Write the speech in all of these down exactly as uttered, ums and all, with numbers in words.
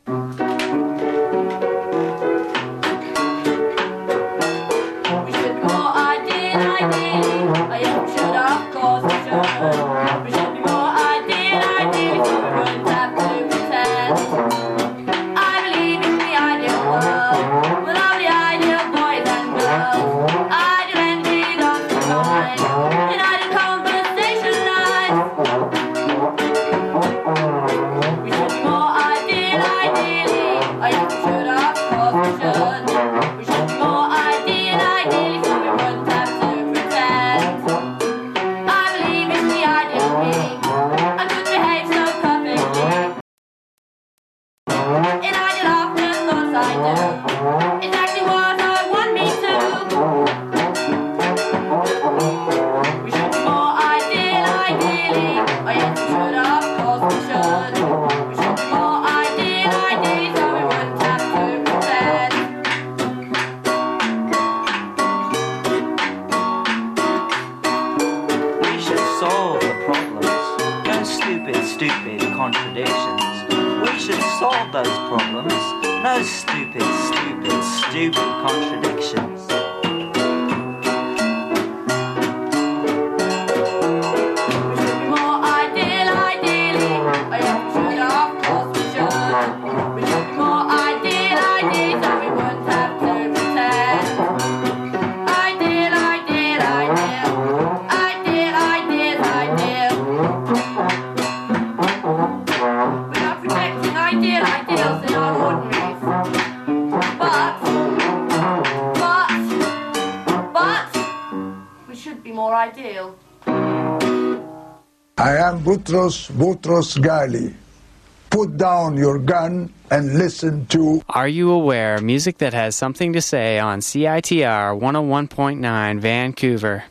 Boutros Boutros Ghali. Put down your gun and listen to Are You Aware? Music that has something to say on C I T R one oh one point nine Vancouver.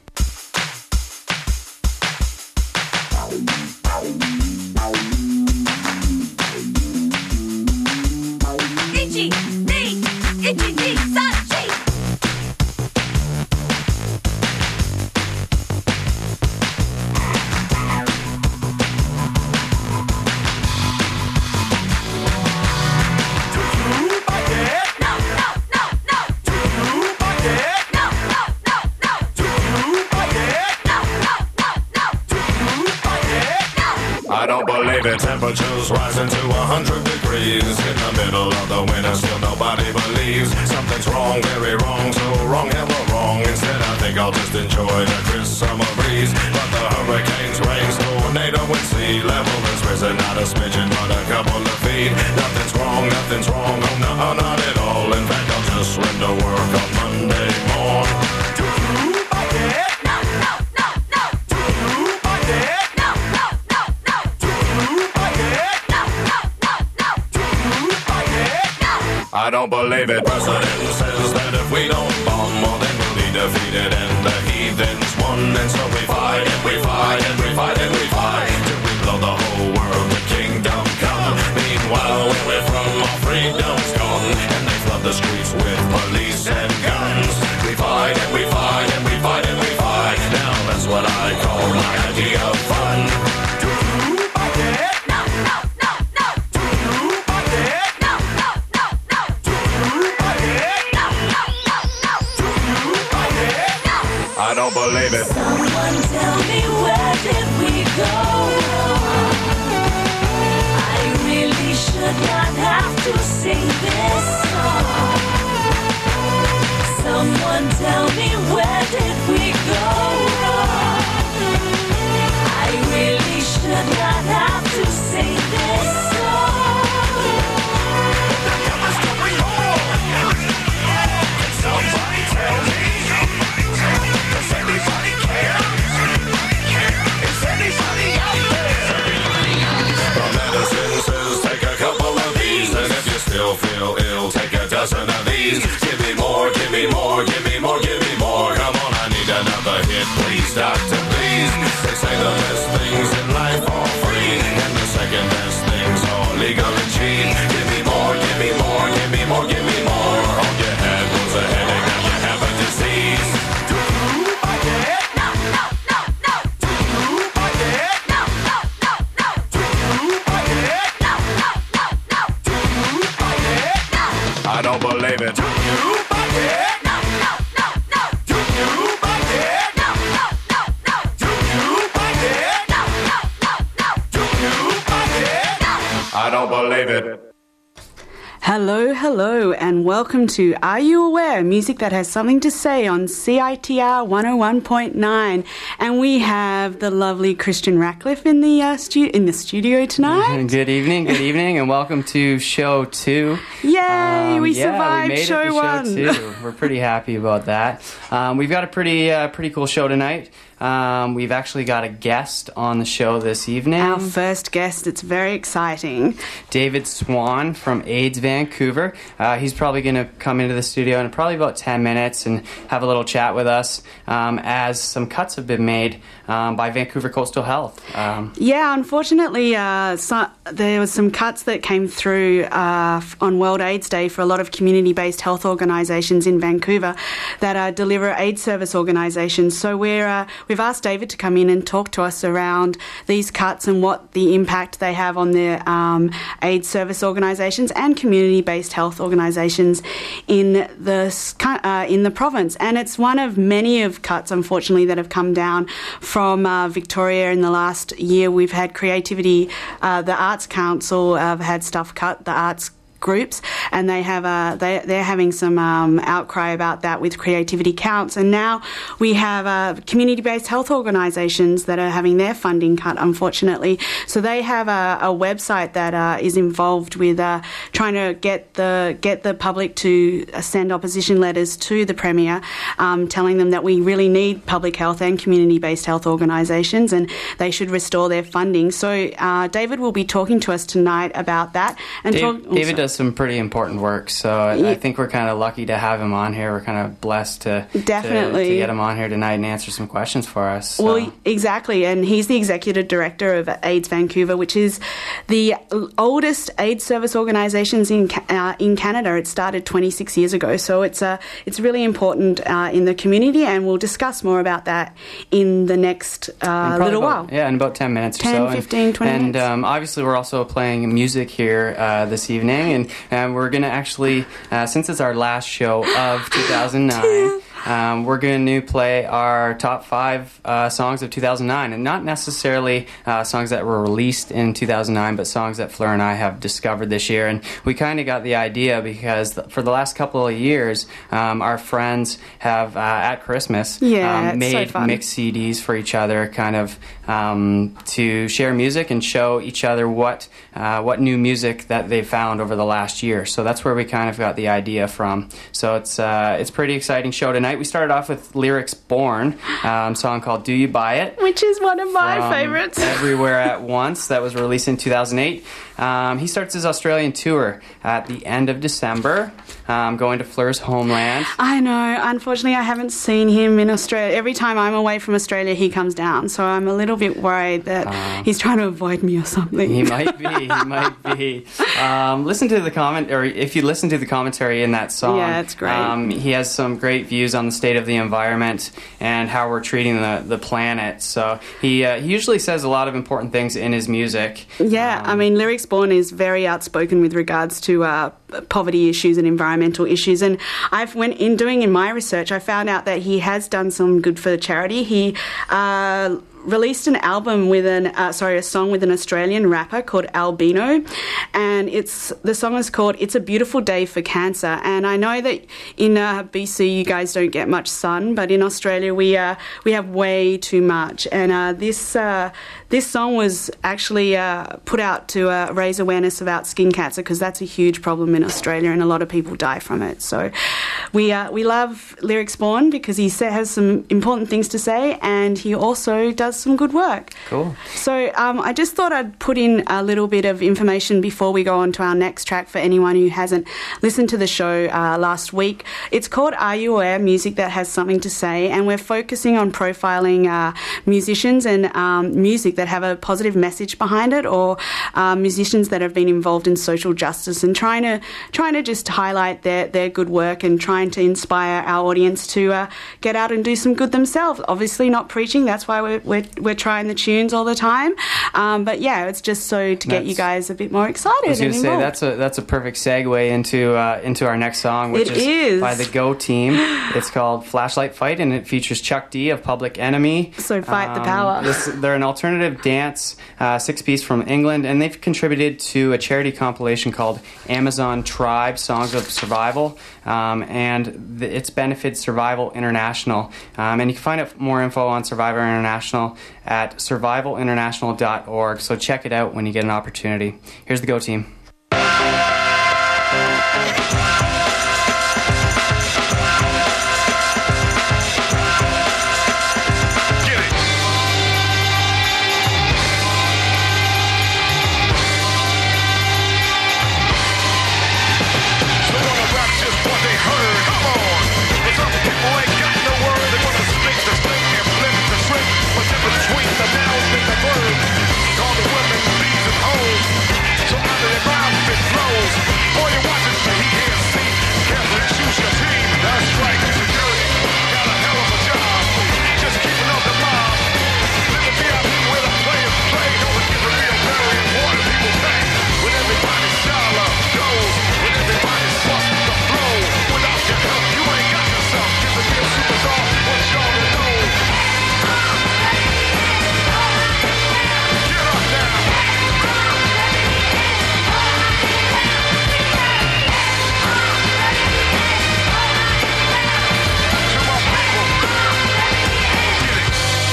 Itchy, knee, itchy, knee, Sachi. Temperatures rising to one hundred degrees. In the middle of the winter, still nobody believes something's wrong, very wrong, so wrong, hella wrong. Instead, I think I'll just enjoy the crisp summer breeze. But the hurricanes, rains, tornado, and sea level has risen not a smidgen, but a couple of feet. Nothing's wrong, nothing's wrong, oh no, not at all. In fact, I'll just swim to work on Monday morn. Do you like it? No, no, no, no. Do you like it? No, no, no, no. Do you like it? No, no, no, no. Do you like it? No. I don't believe it. President says that if we don't bomb, well then we'll be defeated and the heathens won. And so we fight and we fight and we fight and we fight till we blow the whole world to kingdom come. Meanwhile, where we're from, our freedom's gone, and they flood the streets with police and guns. We fight and we fight and we fight and we fight. Now that's what I call my idea of fun. Do you like it? No, no, no, no. Do you like it? No, no, no, no. Do you like it? No, no, no, no. Do you like it? No. I don't believe it. Someone tell me, where did we go wrong? I really should not have to sing this song. Someone tell me, where did we go wrong? I really should not have to sing this song. Somebody tell me, does anybody care? Is anybody out there? The medicine says take a couple of these, and if you still feel ill, take a dozen of these. Give me more, give me more, give me more, give me more. Come on, I need another hit, please, doctor, please. They say the best things in life are free, and the second best things are legal and cheap. Give me more, give me more, give me more, give me more. All you had was a headache, now you have a disease. Do you like it? No, no, no, no. Do you like it? No, no, no, no. Do you like it? No, no, no, no. Do you I don't believe it. Hello, hello, and welcome to Are You Aware? Music that has something to say on C I T R one oh one point nine. And we have the lovely Christian Ratcliffe in the uh, stu- in the studio tonight. Good evening, good evening, and welcome to show two. Yay, Um, we yeah, survived we made show it to one. show two. We're pretty happy about that. Um, we've got a pretty uh, pretty cool show tonight. Um, we've actually got a guest on the show this evening. Our first guest, it's very exciting. David Swan from AIDS Vancouver. Uh, he's probably going to come into the studio in probably about ten minutes and have a little chat with us um, as some cuts have been made um, by Vancouver Coastal Health. Um, Yeah, unfortunately, uh, so, there was some cuts that came through uh, f- on World AIDS Day for a lot of community-based health organisations in Vancouver that uh, deliver AIDS service organisations. So we're uh, we've asked David to come in and talk to us around these cuts and what the impact they have on the um, AIDS service organisations and community-based health organisations in the s- cu- uh, in the province. And it's one of many of cuts, unfortunately, that have come down from uh, Victoria in the last year. We've had Creativity, uh, the Arts Council have had stuff cut, the arts groups, and they have uh, they they're having some um, outcry about that with Creativity Counts, and now we have uh, community-based health organisations that are having their funding cut, unfortunately. So they have a, a website that uh, is involved with uh, trying to get the get the public to send opposition letters to the Premier, um, telling them that we really need public health and community-based health organisations, and they should restore their funding. So uh, David will be talking to us tonight about that. And Dave, talk, oh, David sorry. does some pretty important work, so I, I think we're kind of lucky to have him on here. We're kind of blessed to, Definitely. to, to get him on here tonight and answer some questions for us. So. Well, exactly, and he's the executive director of AIDS Vancouver, which is the oldest AIDS service organisations in Ca- uh, in Canada. It started twenty-six years ago, so it's uh, it's really important uh, in the community, and we'll discuss more about that in the next uh, Probably little about, while. Yeah, in about ten minutes ten, or so. fifteen, twenty and, minutes. And um, obviously we're also playing music here uh, this evening, and uh, we're going to actually, uh, since it's our last show of two thousand nine, um, we're going to play our top five uh, songs of two thousand nine, and not necessarily uh, songs that were released in two thousand nine, but songs that Fleur and I have discovered this year. And we kind of got the idea because th- for the last couple of years, um, our friends have, uh, at Christmas, Yeah, um, it's so made fun. mixed C Ds for each other, kind of um, to share music and show each other what uh, what new music that they found over the last year. So that's where we kind of got the idea from. So it's uh, it's a pretty exciting show tonight. We started off with Lyrics Born, um, song called Do You Buy It? Which is one of my from favourites. Everywhere at Once, that was released in two thousand eight. Um, he starts his Australian tour at the end of December, um, going to Fleur's homeland. I know. Unfortunately, I haven't seen him in Australia. Every time I'm away from Australia, he comes down. So I'm a little bit worried that Uh, he's trying to avoid me or something. He might be. He might be. Um, listen to the comment, or if you listen to the commentary in that song, Yeah, it's great. Um, he has some great views on the state of the environment and how we're treating the, the planet. So he uh, he usually says a lot of important things in his music. Yeah, I mean, Lyrics Born is very outspoken with regards to uh, poverty issues and environmental issues. And I've went in doing in my research, I found out that he has done some good for the charity. He uh, released an album with an uh, sorry a song with an Australian rapper called Albino, and it's the song is called It's a Beautiful Day for Cancer. And I know that in uh, B C you guys don't get much sun, but in Australia we uh, we have way too much. And uh, this uh, this song was actually uh, put out to uh, raise awareness about skin cancer, because that's a huge problem in Australia and a lot of people die from it. So we uh, we love Lyrics Born because he sa- has some important things to say, and he also does some good work. Cool. So um, I just thought I'd put in a little bit of information before we go on to our next track for anyone who hasn't listened to the show uh, last week. It's called Are You Aware? Music that has something to say, and we're focusing on profiling uh, musicians and um, music that have a positive message behind it, or uh, musicians that have been involved in social justice, and trying to trying to just highlight their, their good work and try trying to inspire our audience to uh, get out and do some good themselves. Obviously not preaching, that's why we're, we're, we're trying the tunes all the time. Um, but yeah, it's just so to get That's- you guys a bit more excited. I was going and to say involved. that's a that's a perfect segue into uh, into our next song, which It is, is. by the Go Team. It's called Flashlight Fight, and it features Chuck D of Public Enemy. So fight the power. This, they're an alternative dance uh, six piece from England, and they've contributed to a charity compilation called Amazon Tribe Songs of Survival, um, and th- it's benefited Survival International. Um, and you can find out more info on Survivor International at survival international dot org. So check it out when you get an opportunity. Here's the Go Team. Get it. So wanna rap just what they heard. Come on. But some people ain't got no word. They wanna stick the stick and flip the script. But difference between the nouns and the verbs. All the women, bees and hoes. So out of their mouth it flows. Boy, you're watching so he can't see. Carefully choose your team. That's right. Security got a hell of a job. Just keeping up the mob. Live the V I P where the players play. Don't forget the real very important people pay. When everybody's shala goes. When everybody's bust the flow. Without your help, you ain't got yourself. Get the real superstar. What y'all to know? Get up now. To my people. Get it.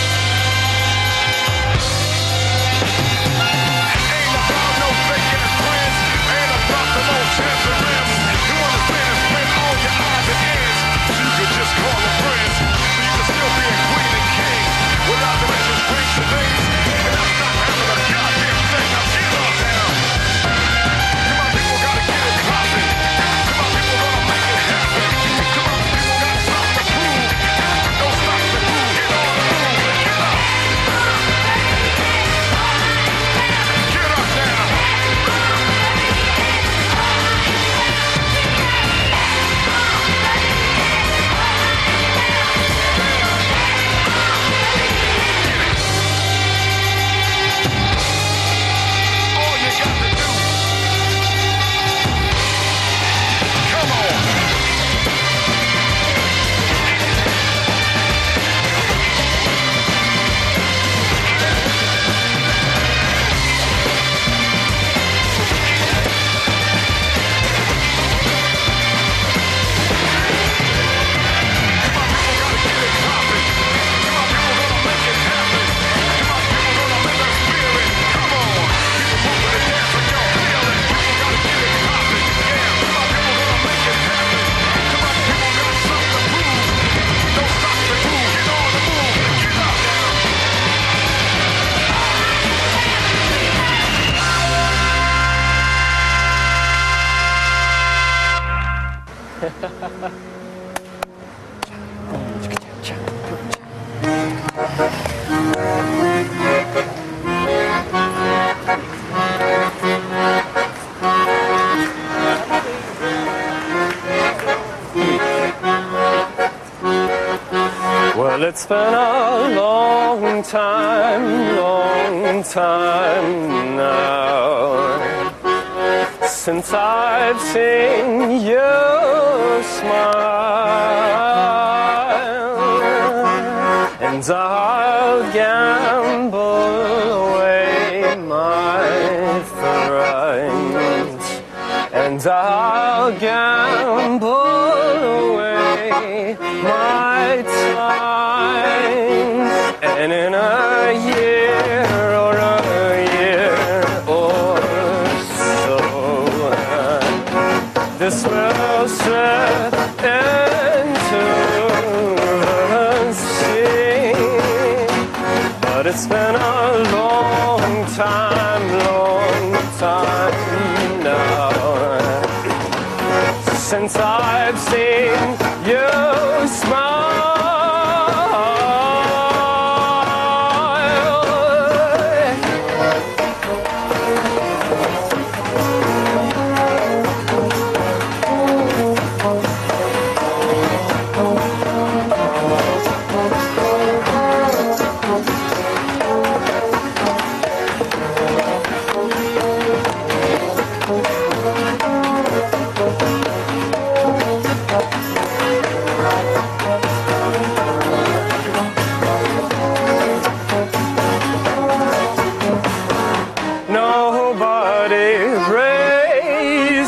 Ain't about no fake ass friends. Ain't about the low chance of rims. You understand and spend all your odds and ends. You could just call them friends. So you can still be a queen and king. Without the rest of strings and things. And that's not having a goddamn thing. Now get up now. Come on, people gotta get it poppin'. Come on, people gonna make it happen. Come on, people got something to prove. No stop to prove. Get on the move and get up. Get up now. All you got to do. Come on. Come on, people gotta get it poppin'. Come on, people gonna make it happen. Come on, people gonna make us feel it. Come on, people moving and dancing, y'all feel it. People gotta get it poppin'. Yeah, come on, people gonna make it happen. Come on, people got something to prove. Don't stop the groove. Get on the move. Get up now. Well, it's been a long time, long time now since I've seen you smile, and I'll gamble away my friends, and I'll gamble away my time, and in a year or a year or so, this will slip into the sea. But it's been a long time, long time now since I've seen you smile.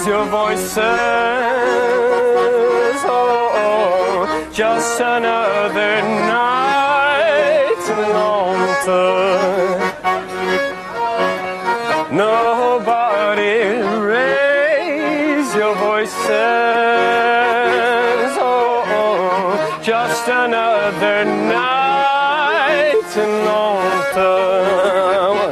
your voices. Oh, just another night alone. Nobody raise your voices. Oh, just another night alone.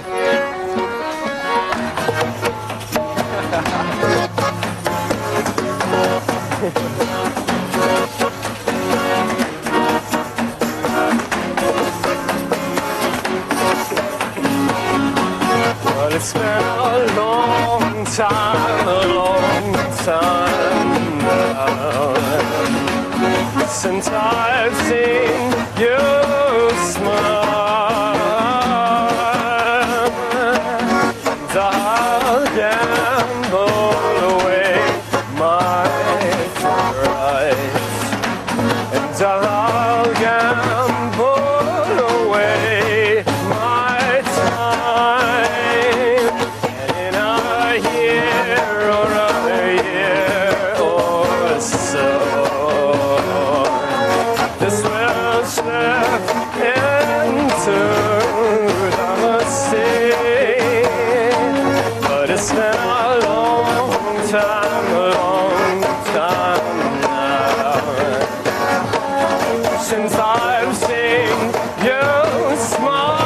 Well, it's been a long time, a long time now, since I've seen you smile. And I'll gamble away my frights, and I'll gamble away my time. And in a year or a year or so, this will slip into the sea. But it's been a long time, a long time now, since I've seen you smile.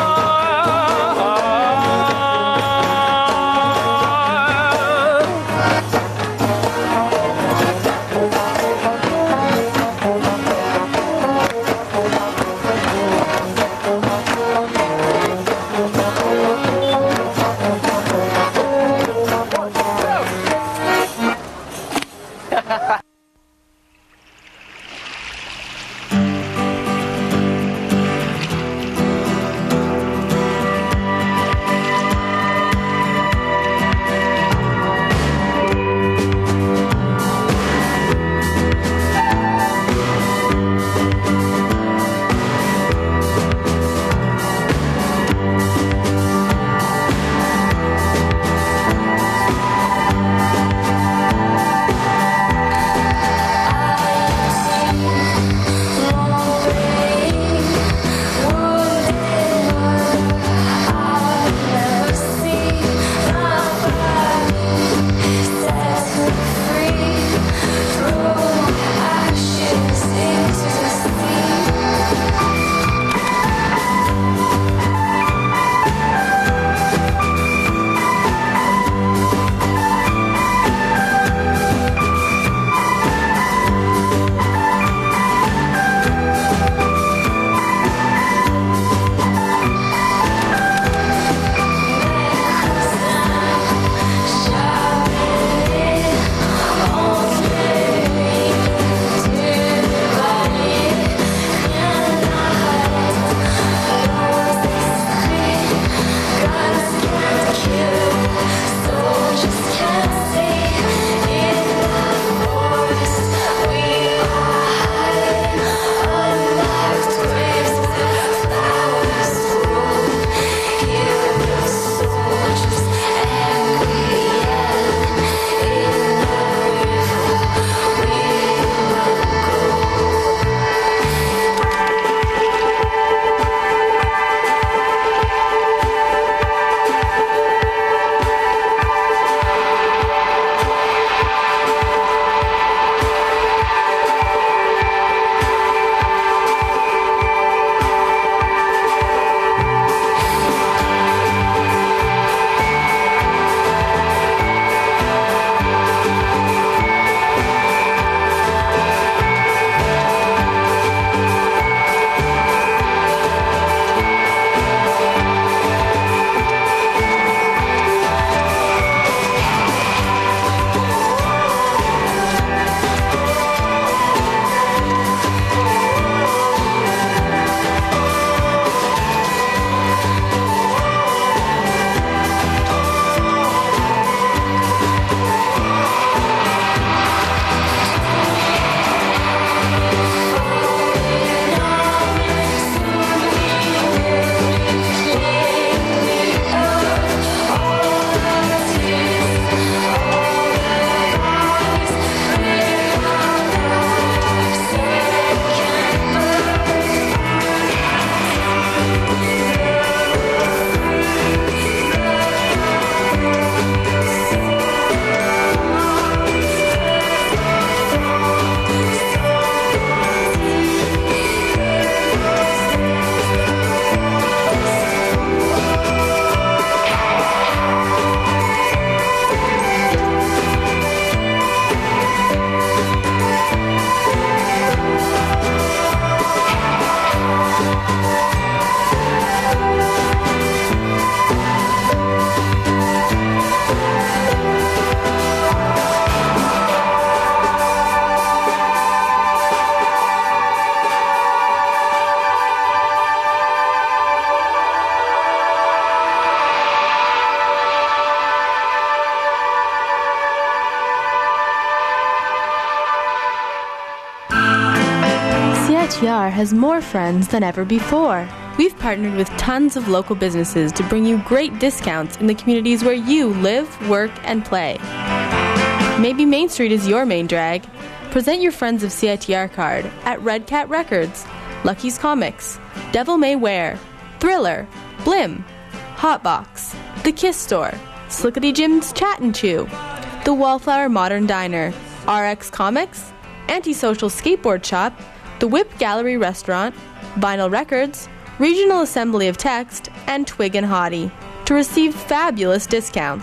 T R has more friends than ever before. We've partnered with tons of local businesses to bring you great discounts in the communities where you live, work, and play. Maybe Main Street is your main drag. Present your Friends of C I T R card at Red Cat Records, Lucky's Comics, Devil May Wear, Thriller, Blim, Hotbox, The Kiss Store, Slickety Jim's Chat and Chew, The Wallflower Modern Diner, R X Comics, Antisocial Skateboard Shop, The Whip Gallery Restaurant, Vinyl Records, Regional Assembly of Text, and Twig and Hottie to receive fabulous discounts.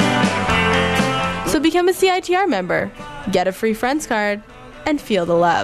So become a C I T R member, get a free Friends card, and feel the love.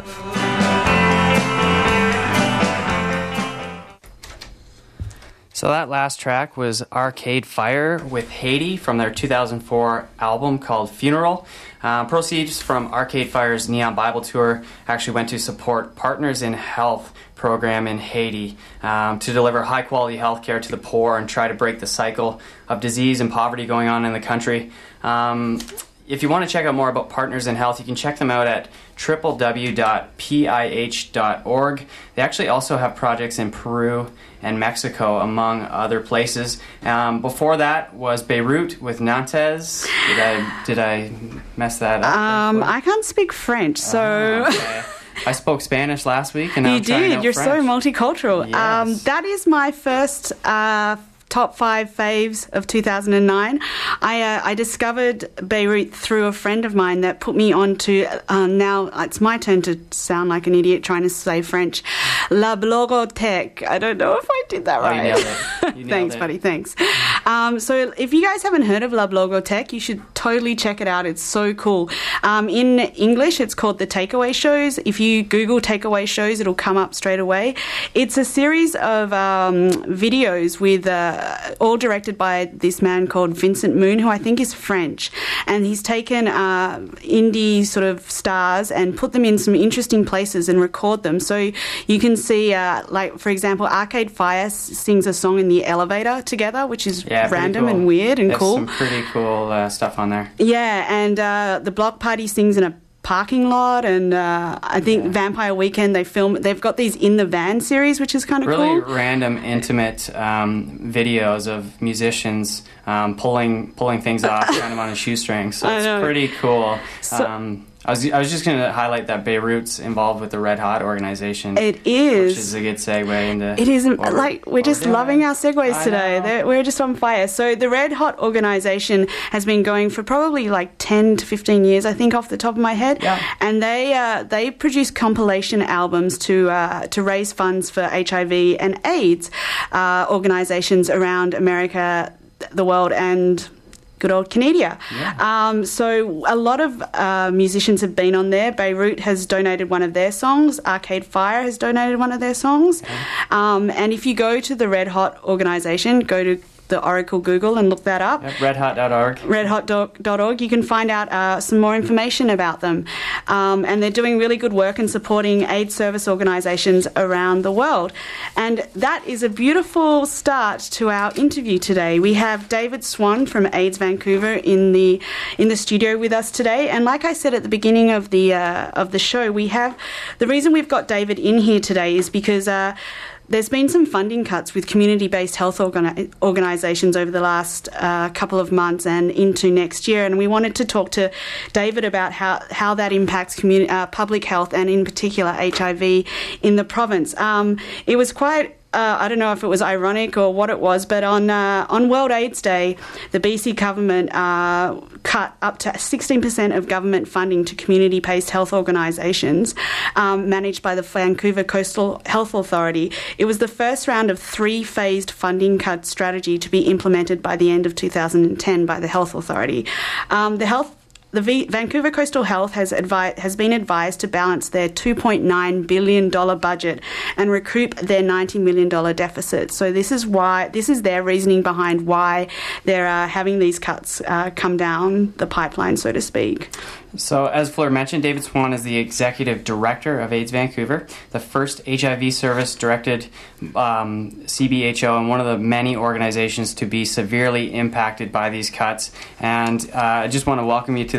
So that last track was Arcade Fire with Haiti from their two thousand four album called Funeral. Uh, proceeds from Arcade Fire's Neon Bible Tour actually went to support Partners in Health program in Haiti um, to deliver high-quality health care to the poor and try to break the cycle of disease and poverty going on in the country. Um, if you want to check out more about Partners in Health, you can check them out at w w w dot p i h dot org. They actually also have projects in Peru and Mexico, among other places. Um, before that was Beirut with Nantes. Did I did I mess that up? Um, I can't speak French, so... Oh, okay. I spoke Spanish last week, and now you I'm trying did. out You're French. so multicultural. Yes. Um, that is my first uh, top five faves of two thousand nine. I uh, I discovered Beirut through a friend of mine that put me on to, uh, now it's my turn to sound like an idiot trying to say French, La Blogothèque. I don't know if I did that Oh, you right. nailed it. You nailed Thanks, it. buddy, thanks. Um, so if you guys haven't heard of La Blogothèque, you should totally check it out. It's so cool. Um, in English, it's called The Takeaway Shows. If you Google Takeaway Shows, it'll come up straight away. It's a series of um, videos with uh, all directed by this man called Vincent Moon, who I think is French. And he's taken uh, indie sort of stars and put them in some interesting places and record them. So you can see, uh, like, for example, Arcade Fire s- sings a song in the elevator together, which is Yeah, pretty random cool. and weird and There's cool. some pretty cool uh, stuff on there. Yeah, and uh, the Block Party sings in a parking lot, and uh, I think Yeah. Vampire Weekend, they film, they've got these In the Van series, which is kind of Really cool. random, intimate um, videos of musicians um, pulling pulling things off, kind of on a shoestring. So I it's know. pretty cool. So- um, I was I was just going to highlight that Beirut's involved with the Red Hot organization. It is. Which is a good segue into. It is, what we're- like, we're what just doing. loving our segues I today. know. They're, we're just on fire. So the Red Hot organisation has been going for probably like ten to fifteen years, I think, off the top of my head. Yeah. And they uh, they produce compilation albums to uh, to raise funds for H I V and AIDS uh, organisations around America, the world, and good old Canada. Yeah. Um, so a lot of uh, musicians have been on there. Beirut has donated one of their songs. Arcade Fire has donated one of their songs. Um, and if you go to the Red Hot organisation, go to the Oracle Google and look that up. Yep, red hot dot org. red hot dot org, you can find out uh, some more information about them. Um, and they're doing really good work in supporting AIDS service organisations around the world. And that is a beautiful start to our interview today. We have David Swan from AIDS Vancouver in the in the studio with us today. And like I said at the beginning of the uh, of the show, we have the reason we've got David in here today is because uh, there's been some funding cuts with community-based health organi- organisations over the last uh, couple of months and into next year, and we wanted to talk to David about how, how that impacts communi- uh, public health and in particular H I V in the province. Um, it was quite Uh, I don't know if it was ironic or what it was, but on uh, on World AIDS Day, the B C government uh, cut up to sixteen percent of government funding to community-based health organisations um, managed by the Vancouver Coastal Health Authority. It was the first round of three-phased funding cut strategy to be implemented by the end of two thousand ten by the Health Authority. Um, the health The v- Vancouver Coastal Health has, advi- has been advised to balance their two point nine billion dollars budget and recoup their ninety million dollars deficit. So this is why this is their reasoning behind why they're uh, having these cuts uh, come down the pipeline, so to speak. So, as Fleur mentioned, David Swan is the Executive Director of AIDS Vancouver, the first H I V service-directed um, C B H O and one of the many organizations to be severely impacted by these cuts. And uh, I just want to welcome you to the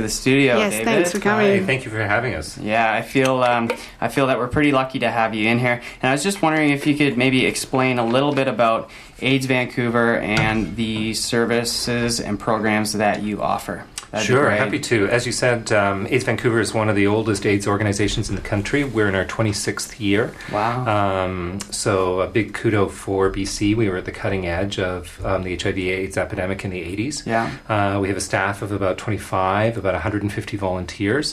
the studio, Yes, David. thanks for coming. Hi, thank you for having us. Yeah, I feel um, I feel that we're pretty lucky to have you in here. And I was just wondering if you could maybe explain a little bit about AIDS Vancouver and the services and programs that you offer. That'd be Sure, great. happy to. As you said, um, AIDS Vancouver is one of the oldest AIDS organizations in the country. We're in our twenty-sixth year. Wow. Um, so a big kudo for B C. We were at the cutting edge of um, the H I V AIDS epidemic in the eighties. Yeah. Uh, we have a staff of about twenty-five, about one hundred fifty volunteers.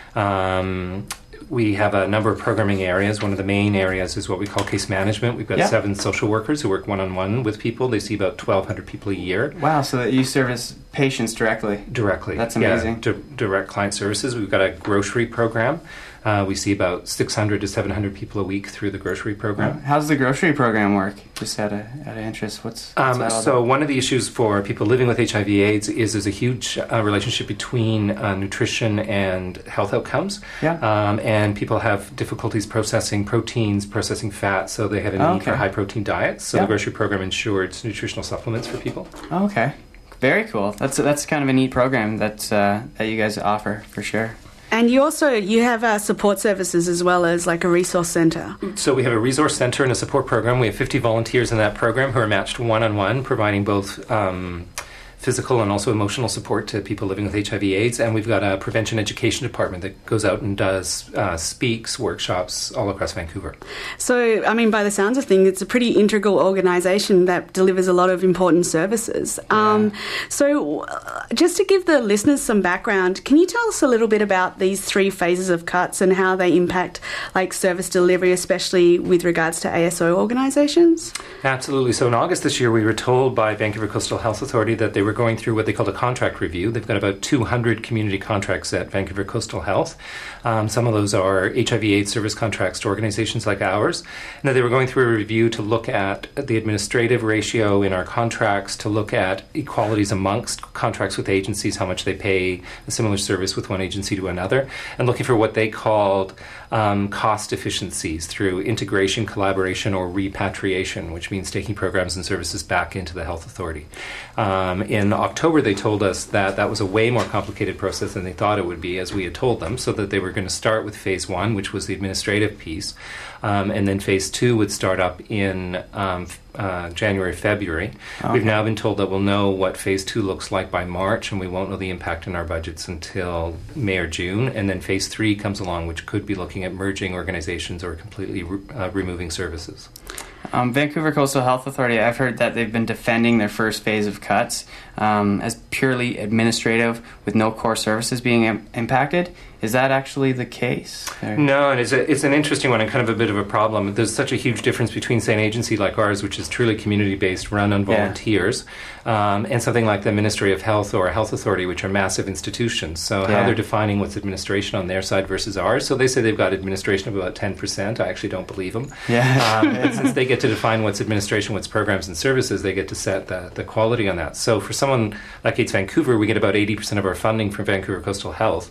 Um, We have a number of programming areas. One of the main areas is what we call case management. We've got Yeah. seven social workers who work one-on-one with people. They see about twelve hundred people a year. Wow, so that you service patients directly. Directly. That's Yeah, amazing. di- direct client services. We've got a grocery program. Uh, we see about six hundred to seven hundred people a week through the grocery program. How's the grocery program work? Just out of, out of interest, what's, what's Um, that all so about? one of the issues for people living with H I V AIDS is there's a huge uh, relationship between uh, nutrition and health outcomes. Yeah. Um, and people have difficulties processing proteins, processing fat, so they have a need Oh, okay. for high protein diets. So Yeah. the grocery program ensures nutritional supplements for people. Oh, okay. Very cool. That's that's kind of a neat program that uh, that you guys offer for sure. And you also you have uh, support services as well as like a resource centre. So we have a resource center and a support program. We have fifty volunteers in that program who are matched one-on-one, providing both um, physical and also emotional support to people living with H I V AIDS. And we've got a prevention education department that goes out and does uh, speaks, workshops all across Vancouver. So, I mean, by the sounds of things, it's a pretty integral organisation that delivers a lot of important services. Um, so, uh, just to give the listeners some background, can you tell us a little bit about these three phases of cuts and how they impact, like, service delivery, especially with regards to A S O organisations? Absolutely. So in August this year, we were told by Vancouver Coastal Health Authority that they were going through what they called a contract review. They've got about two hundred community contracts at Vancouver Coastal Health. Um, some of those are H I V AIDS service contracts to organizations like ours. And that they were going through a review to look at the administrative ratio in our contracts, to look at equalities amongst contracts with agencies, how much they pay a similar service with one agency to another, and looking for what they called um, cost efficiencies through integration, collaboration, or repatriation, which means taking programs and services back into the health authority. Um, in October, they told us that that was a way more complicated process than they thought it would be, as we had told them, so that they were going to start with phase one, which was the administrative piece, um, and then phase two would start up in um, uh, January, February. Okay. We've now been told that we'll know what phase two looks like by March, and we won't know the impact in our budgets until May or June, and then phase three comes along, which could be looking at merging organizations or completely re- uh, removing services. Um, Vancouver Coastal Health Authority, I've heard that they've been defending their first phase of cuts um, as purely administrative with no core services being im- impacted. Is that actually the case? Or- No, and it's, a, it's an interesting one and kind of a bit of a problem. There's such a huge difference between, say, an agency like ours, which is truly community-based, run on Yeah. volunteers, um, and something like the Ministry of Health or a health authority, which are massive institutions. So how Yeah. they're defining what's administration on their side versus ours. So they say they've got administration of about ten percent. I actually don't believe them. Yeah. Um, and since they get to define what's administration, what's programs and services, they get to set the, the quality on that. So for someone like AIDS Vancouver, we get about eighty percent of our funding from Vancouver Coastal Health.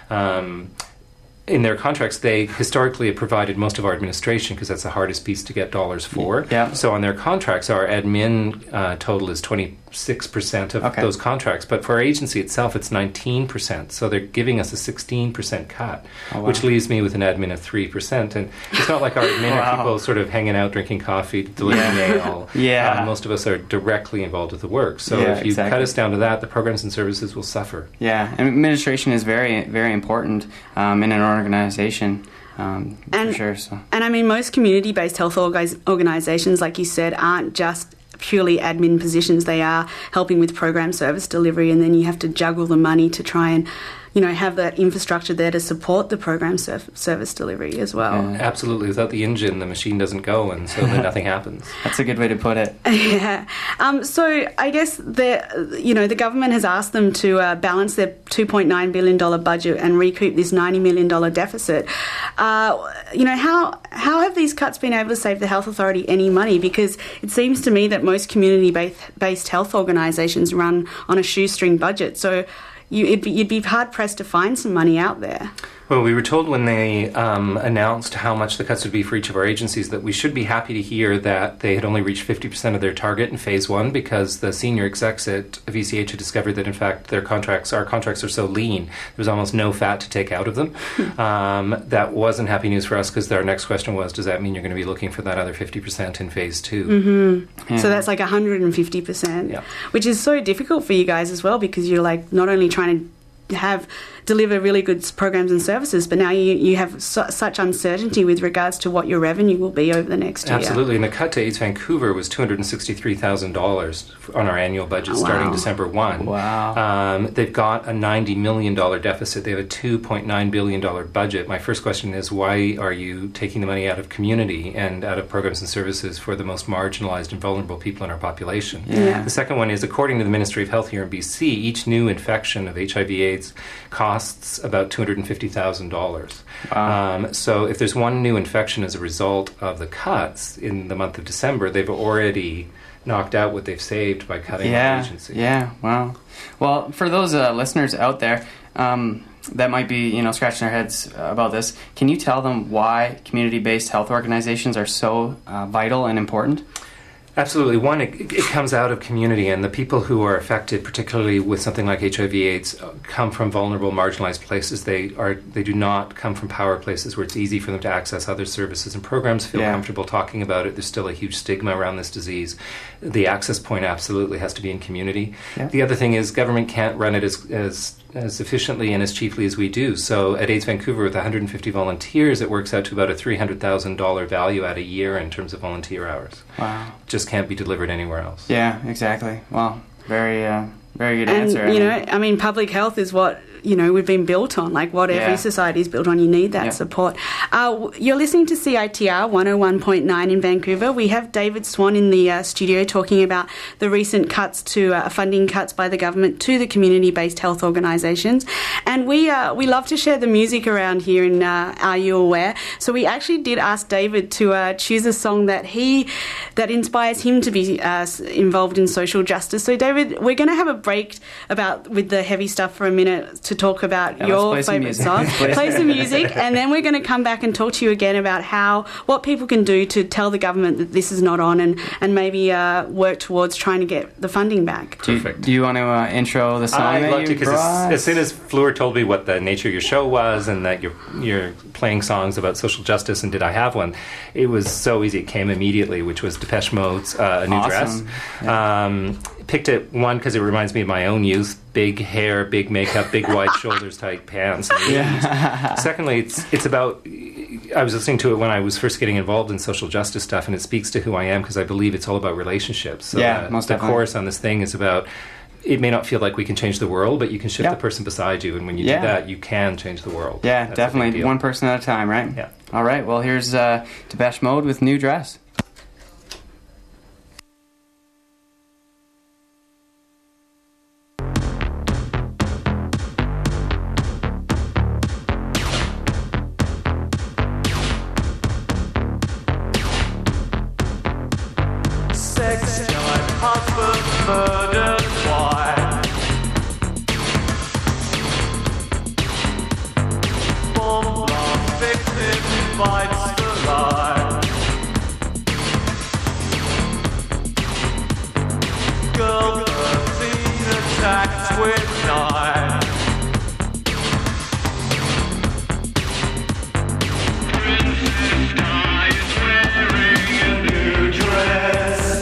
Um, in their contracts, they historically have provided most of our administration because that's the hardest piece to get dollars for. Yeah. So on their contracts, our admin uh, total is twenty-six percent of Okay. those contracts. But for our agency itself, it's nineteen percent. So they're giving us a sixteen percent cut, Oh, wow. which leaves me with an admin of three percent. And it's not like our admin Wow. are people sort of hanging out, drinking coffee, delivering mail. Yeah. Uh, most of us are directly involved with the work. So Yeah, if you exactly. cut us down to that, the programs and services will suffer. Yeah, and administration is very, very important um, in an organization, um, And- for sure. So. And I mean, most community-based health org- organisations, like you said, aren't just purely admin positions. They are helping with program service delivery, and then you have to juggle the money to try and, you know, have that infrastructure there to support the program serv- service delivery as well. Yeah. Absolutely. Without the engine, the machine doesn't go, and so then nothing happens. That's a good way to put it. Yeah. Um, so I guess the you know the government has asked them to uh, balance their two point nine billion dollars budget and recoup this ninety million dollars deficit. Uh, you know how how have these cuts been able to save the health authority any money? Because it seems to me that most community-based health organisations run on a shoestring budget. So you, it'd be, you'd be hard pressed to find some money out there. Well, we were told when they um, announced how much the cuts would be for each of our agencies that we should be happy to hear that they had only reached fifty percent of their target in phase one, because the senior execs at V C H had discovered that, in fact, their contracts, our contracts are so lean, there was almost no fat to take out of them. um, that wasn't happy news for us, because our next question was, does that mean you're going to be looking for that other fifty percent in phase two? Mm-hmm. Yeah. So that's like one hundred fifty percent, Yeah. which is so difficult for you guys as well, because you're like not only trying to have deliver really good programs and services, but now you, you have su- such uncertainty with regards to what your revenue will be over the next year. Absolutely, and the cut to AIDS Vancouver was two hundred sixty-three thousand dollars on our annual budget Oh, wow. starting December first. Wow. Um, they've got a ninety million dollars deficit. They have a two point nine billion dollars budget. My first question is, why are you taking the money out of community and out of programs and services for the most marginalized and vulnerable people in our population? Yeah. The second one is, according to the Ministry of Health here in B C, each new infection of H I V AIDS costs about two hundred fifty thousand dollars. Wow. Um, so if there's one new infection as a result of the cuts in the month of December, they've already knocked out what they've saved by cutting our Yeah, agency. yeah, wow. Well, for those uh, listeners out there um, that might be, you know, scratching their heads about this, can you tell them why community-based health organizations are so uh, vital and important? Absolutely. One, it, it comes out of community, and the people who are affected, particularly with something like H I V AIDS, come from vulnerable, marginalized places. They are they do not come from power places where it's easy for them to access other services and programs, feel Yeah. comfortable talking about it. There's still a huge stigma around this disease. The access point absolutely has to be in community. Yeah. The other thing is, government can't run it as as as efficiently and as cheaply as we do. So at AIDS Vancouver, with one hundred fifty volunteers, it works out to about a three hundred thousand dollars value at a year in terms of volunteer hours. Wow. Just can't be delivered anywhere else. Yeah, exactly. Well, very, uh, very good And, answer. you know, I mean, public health is what, you know, we've been built on, like what every Yeah. society is built on. You need that Yeah. support. Uh, w- you're listening to C I T R one oh one point nine in Vancouver. We have David Swan in the uh, studio talking about the recent cuts to uh, funding cuts by the government to the community-based health organisations. And we uh, we love to share the music around here in uh, Are You Aware? So we actually did ask David to uh, choose a song that he that inspires him to be uh, s- involved in social justice. So David, we're going to have a break about with the heavy stuff for a minute to talk about Yeah, your let's play some favourite music. song. Let's play- Play some music, and then we're going to come back and talk to you again about how what people can do to tell the government that this is not on, and and maybe uh, work towards trying to get the funding back. Do you, Perfect. do you want to uh, intro the song I'd that love you to, because brought? as, as soon as Fleur told me what the nature of your show was and that you're you're playing songs about social justice and did I have one, it was so easy. It came immediately, which was Depeche Mode's uh, A New Awesome. Dress. Um, picked it, one, because it reminds me of my own youth. Big hair, big makeup, big wide shoulders, tight pants. Yeah. Secondly, it's it's about. I was listening to it when I was first getting involved in social justice stuff, and it speaks to who I am because I believe it's all about relationships. So Yeah, the, most the definitely. chorus on this thing is about. It may not feel like we can change the world, but you can shift Yeah. the person beside you, and when you Yeah. do that, you can change the world. Yeah, That's a big definitely. deal. One person at a time, right? Yeah. All right, well, here's uh, Depeche Mode with New Dress. Sex, giant husband, murdered wife. Bomb blast victim fights for life. Girl thirteen attacked with knife. Princess Di is wearing a new dress.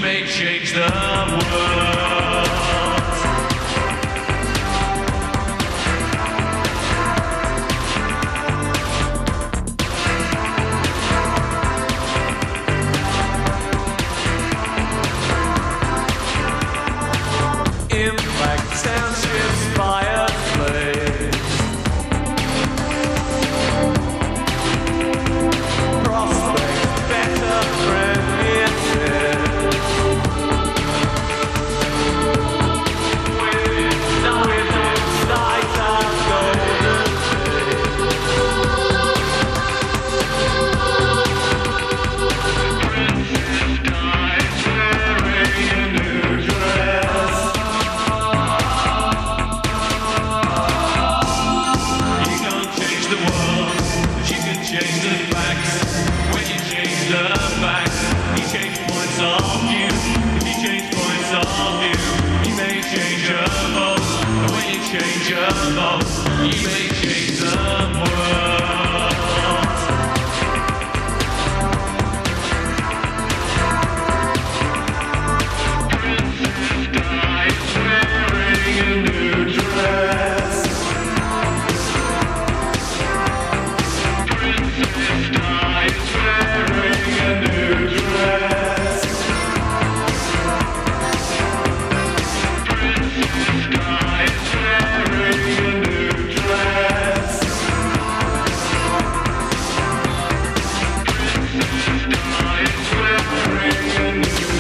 may change the world. Impact Township's fireplace. Prospect better premises. With sight of golden Princess dies wearing a new dress. You can't change the world, but you can change the facts. When you change the facts, you change points of view. If you change points of view, you may change your vote. And when you change your vote, you may change the world. Princess dies wearing a new dress. Princess dies wearing a new dress. Princess dies wearing a new dress. Princess dies wearing a new dress.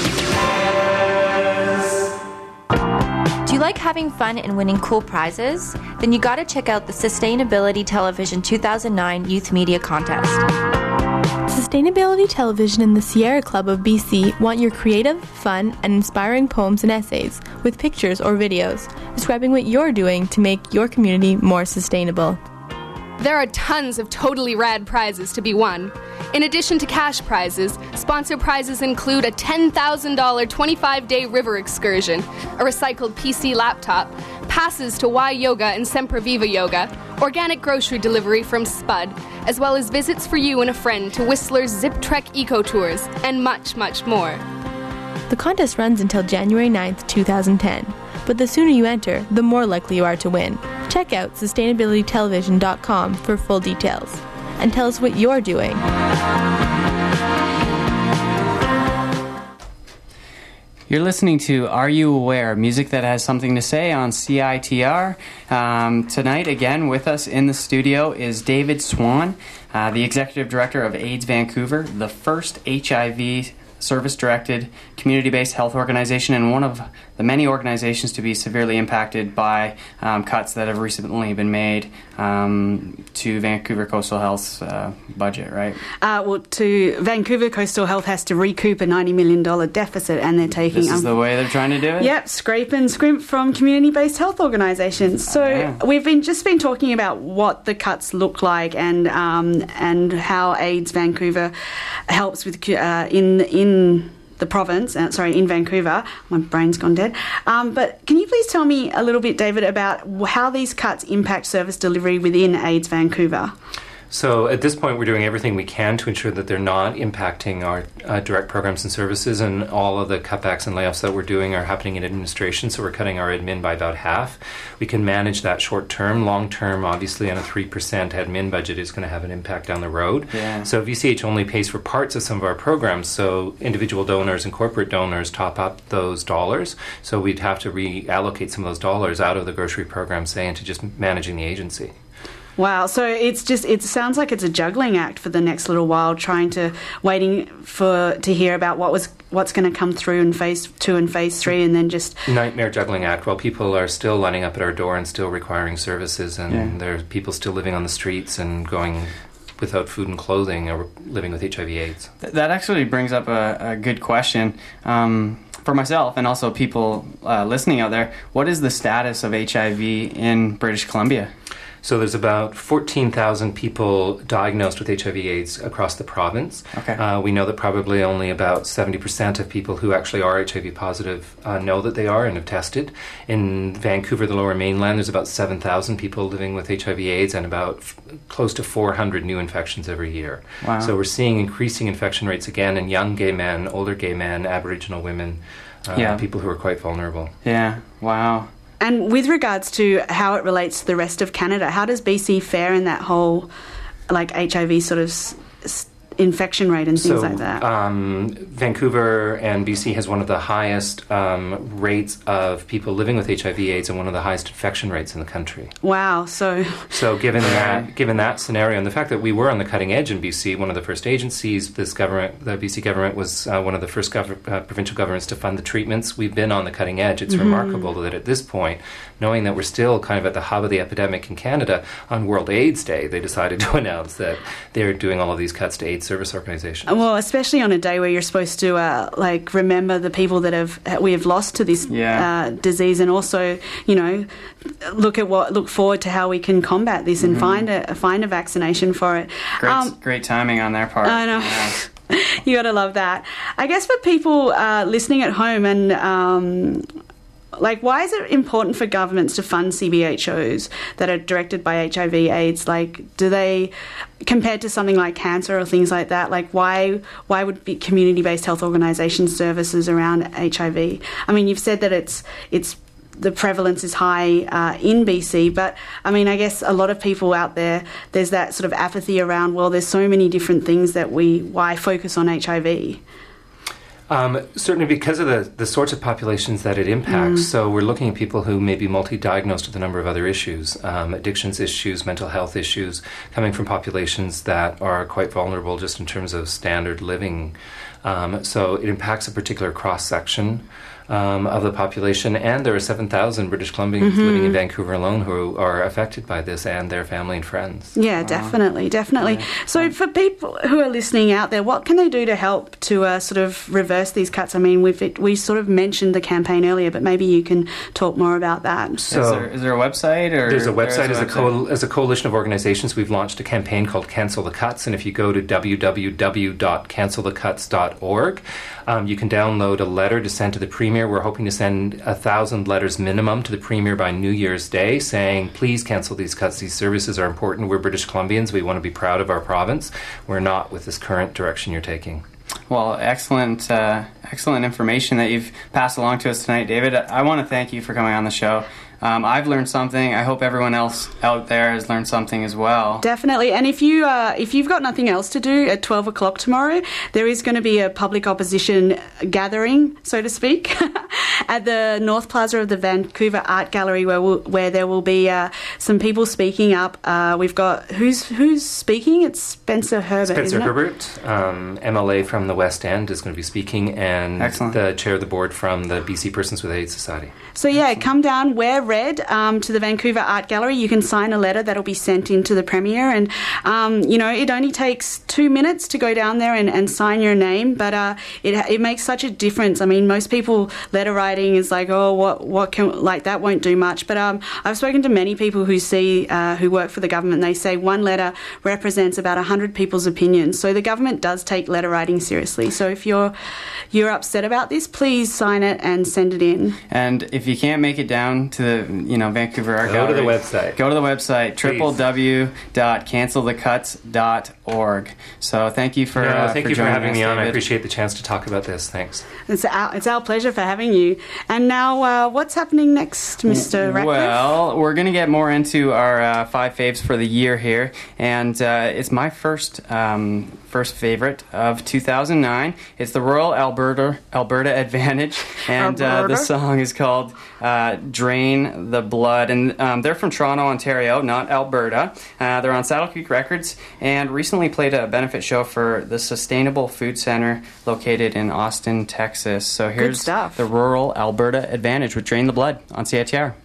Do you like having fun and winning cool prizes? Then you gotta check out the Sustainability Television two thousand nine Youth Media Contest. Sustainability Television and the Sierra Club of B C want your creative, fun, and inspiring poems and essays with pictures or videos describing what you're doing to make your community more sustainable. There are tons of totally rad prizes to be won. In addition to cash prizes, sponsor prizes include a ten thousand dollars twenty-five day river excursion, a recycled P C laptop, passes to Y Yoga and Semperviva Yoga, organic grocery delivery from Spud, as well as visits for you and a friend to Whistler's Zip Trek Eco Tours, and much, much more. The contest runs until January ninth, two thousand ten, but the sooner you enter, the more likely you are to win. Check out sustainability television dot com for full details. And tell us what you're doing. You're listening to Are You Aware? Music that has something to say on C I T R. Um, tonight, again, with us in the studio is David Swan, uh, the Executive Director of AIDS Vancouver, the first H I V service-directed, community-based health organization, and one of the many organizations to be severely impacted by um, cuts that have recently been made um, to Vancouver Coastal Health's uh, budget, right? Uh, well, to Vancouver Coastal Health has to recoup a ninety million dollars deficit, and they're taking... This is um, the way they're trying to do it? Yep, scrape and scrimp from community-based health organisations. So Yeah. we've been just been talking about what the cuts look like and um, and how AIDS Vancouver helps with uh, in in the province, uh, sorry, in Vancouver. My brain's gone dead. Um, but can you please tell me a little bit, David, about how these cuts impact service delivery within AIDS Vancouver? So at this point, we're doing everything we can to ensure that they're not impacting our uh, direct programs and services, and all of the cutbacks and layoffs that we're doing are happening in administration, so we're cutting our admin by about half. We can manage that short term. Long term, obviously, on a three percent admin budget is going to have an impact down the road. Yeah. So V C H only pays for parts of some of our programs, so individual donors and corporate donors top up those dollars. So we'd have to reallocate some of those dollars out of the grocery program, say, into just managing the agency. Wow, so it's just, it sounds like it's a juggling act for the next little while, trying to, waiting for, to hear about what was, what's going to come through in phase two and phase three, and then just... Nightmare juggling act while people are still lining up at our door and still requiring services, and Yeah. there are people still living on the streets and going without food and clothing or living with H I V AIDS. Th- That actually brings up a, a good question um, for myself and also people uh, listening out there. What is the status of H I V in British Columbia? So there's about fourteen thousand people diagnosed with H I V AIDS across the province. Okay. Uh, we know that probably only about seventy percent of people who actually are H I V positive uh, know that they are and have tested. In Vancouver, the Lower Mainland, there's about seven thousand people living with H I V AIDS and about f- close to four hundred new infections every year. Wow. So we're seeing increasing infection rates again in young gay men, older gay men, Aboriginal women, uh, Yeah. people who are quite vulnerable. Yeah. Wow. And with regards to how it relates to the rest of Canada, how does B C fare in that whole, like, H I V sort of s- s- infection rate and things so, like that? Um, Vancouver and B C has one of the highest um, rates of people living with H I V AIDS and one of the highest infection rates in the country. Wow. So, So given that given that scenario and the fact that we were on the cutting edge in B C, one of the first agencies, this government, the B C government was uh, one of the first gov- uh, provincial governments to fund the treatments. We've been on the cutting edge. It's Mhm. remarkable that at this point, knowing that we're still kind of at the hub of the epidemic in Canada, on World AIDS Day, they decided to announce that they're doing all of these cuts to AIDS service organizations. well, especially on a day where you're supposed to, uh, like, remember the people that have we have lost to this Yeah. uh, disease, and also, you know, look at what look forward to how we can combat this and Mhm. find a find a vaccination for it. Great, Um, great timing on their part. I know. Yeah. You gotta love that. I guess for people uh, listening at home and um, like, why is it important for governments to fund C B H Os that are directed by H I V AIDS? Like, do they, compared to something like cancer or things like that, like why why would be community-based health organisations services around H I V? I mean, you've said that it's it's the prevalence is high uh, in B C, but I mean, I guess a lot of people out there, there's that sort of apathy around, well, there's so many different things that we, why focus on H I V? Um, certainly because of the, the sorts of populations that it impacts. Mm. So we're looking at people who may be multi-diagnosed with a number of other issues, um, addictions issues, mental health issues, coming from populations that are quite vulnerable just in terms of standard living. Um, so it impacts a particular cross-section um, of the population, and there are seven thousand British Columbians Mhm. living in Vancouver alone who are affected by this, and their family and friends. Yeah, definitely, definitely. So for people who are listening out there, what can they do to help to uh, sort of reverse these cuts? I mean, we've it, we sort of mentioned the campaign earlier, but maybe you can talk more about that. So is, there, is there a website? Or There's a website. there's As a, website? coal as a coalition of organizations, we've launched a campaign called Cancel the Cuts, and if you go to w w w dot cancel the cuts dot org, um, you can download a letter to send to the Premier. We're hoping to send a thousand letters minimum to the Premier by New Year's Day saying, please cancel these cuts. These services are important. We're British Columbians. We want to be proud of our province. We're not with this current direction you're taking. Well, excellent, uh, excellent information that you've passed along to us tonight, David. I want to thank you for coming on the show. Um, I've learned something. I hope everyone else out there has learned something as well. Definitely, and if you uh, if you've got nothing else to do at twelve o'clock tomorrow, there is going to be a public opposition gathering, so to speak, at the North Plaza of the Vancouver Art Gallery, where we'll, where there will be uh, some people speaking up. Uh, we've got who's who's speaking? It's Spencer Herbert. Spencer isn't it? Herbert, um, M L A from the West End, is going to be speaking, and Excellent. the chair of the board from the B C Persons with AIDS Society. So yeah, come down, wear red um, to the Vancouver Art Gallery. You can sign a letter that'll be sent in to the Premier, and um, you know, it only takes two minutes to go down there and, and sign your name, but uh, it it makes such a difference. I mean, most people, letter writing is like, oh, what what can, like that won't do much. But um, I've spoken to many people who see uh, who work for the government. They say one letter represents about a hundred people's opinions. So the government does take letter writing seriously. So if you're you're upset about this, please sign it and send it in. And if you can't make it down to the, you know, Vancouver Art Go Gallery, to the website. Go to the website, Please. w w w dot cancel the cuts dot org. So thank you for No, uh, thank for you for joining having us, me on. I David. appreciate the chance to talk about this. Thanks. It's our, it's our pleasure for having you. And now, uh, what's happening next, Mister Ratcliffe? Well, we're going to get more into our uh, five faves for the year here, and uh, it's my first um, first favorite of two thousand nine. It's the Royal Alberta Alberta Advantage, and uh, Alberta? the song is called uh, "Drain the Blood." And um, they're from Toronto, Ontario, not Alberta. Uh, they're on Saddle Creek Records, and recently played a benefit show for the Sustainable Food Center located in Austin, Texas. So here's stuff. the Rural Alberta Advantage with "Drain the Blood" on C I T R.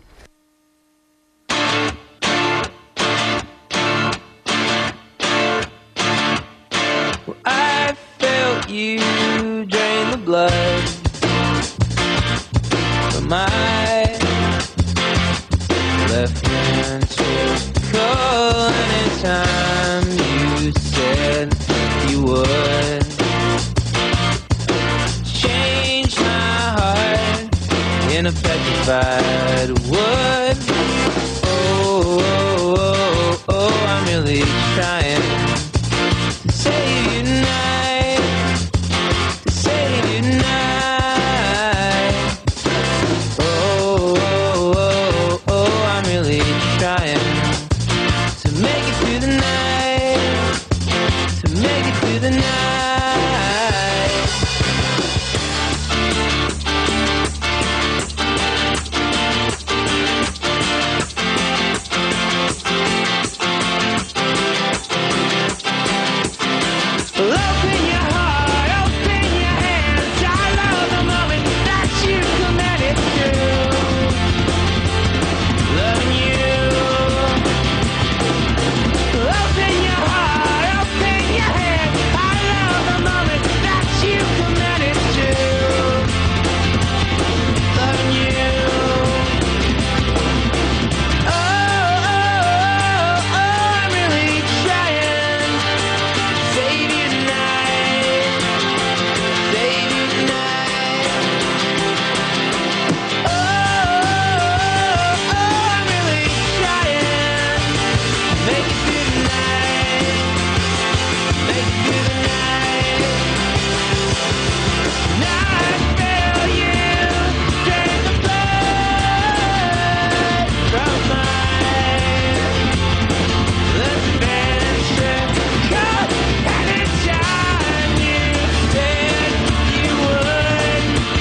I felt you drain the blood from my left hand. anytime you said you would change my heart in a petrified wood. Oh, oh, oh, oh, I'm really trying to save you tonight, to save you tonight. Oh, oh, oh, oh, I'm really trying to make it through the night, to make it through the night. Open your heart, open your hands. I love the moment that you committed to loving you. Open your heart, open your hands. I love the moment that you committed to loving you. Oh, oh, oh, oh, I'm really trying. Save you tonight, save you tonight. Oh, oh, oh, I'm really trying. Make it through the night, make it through the night. Now I feel you drain the blood from mine. Let's finish it. Cause anytime you said you would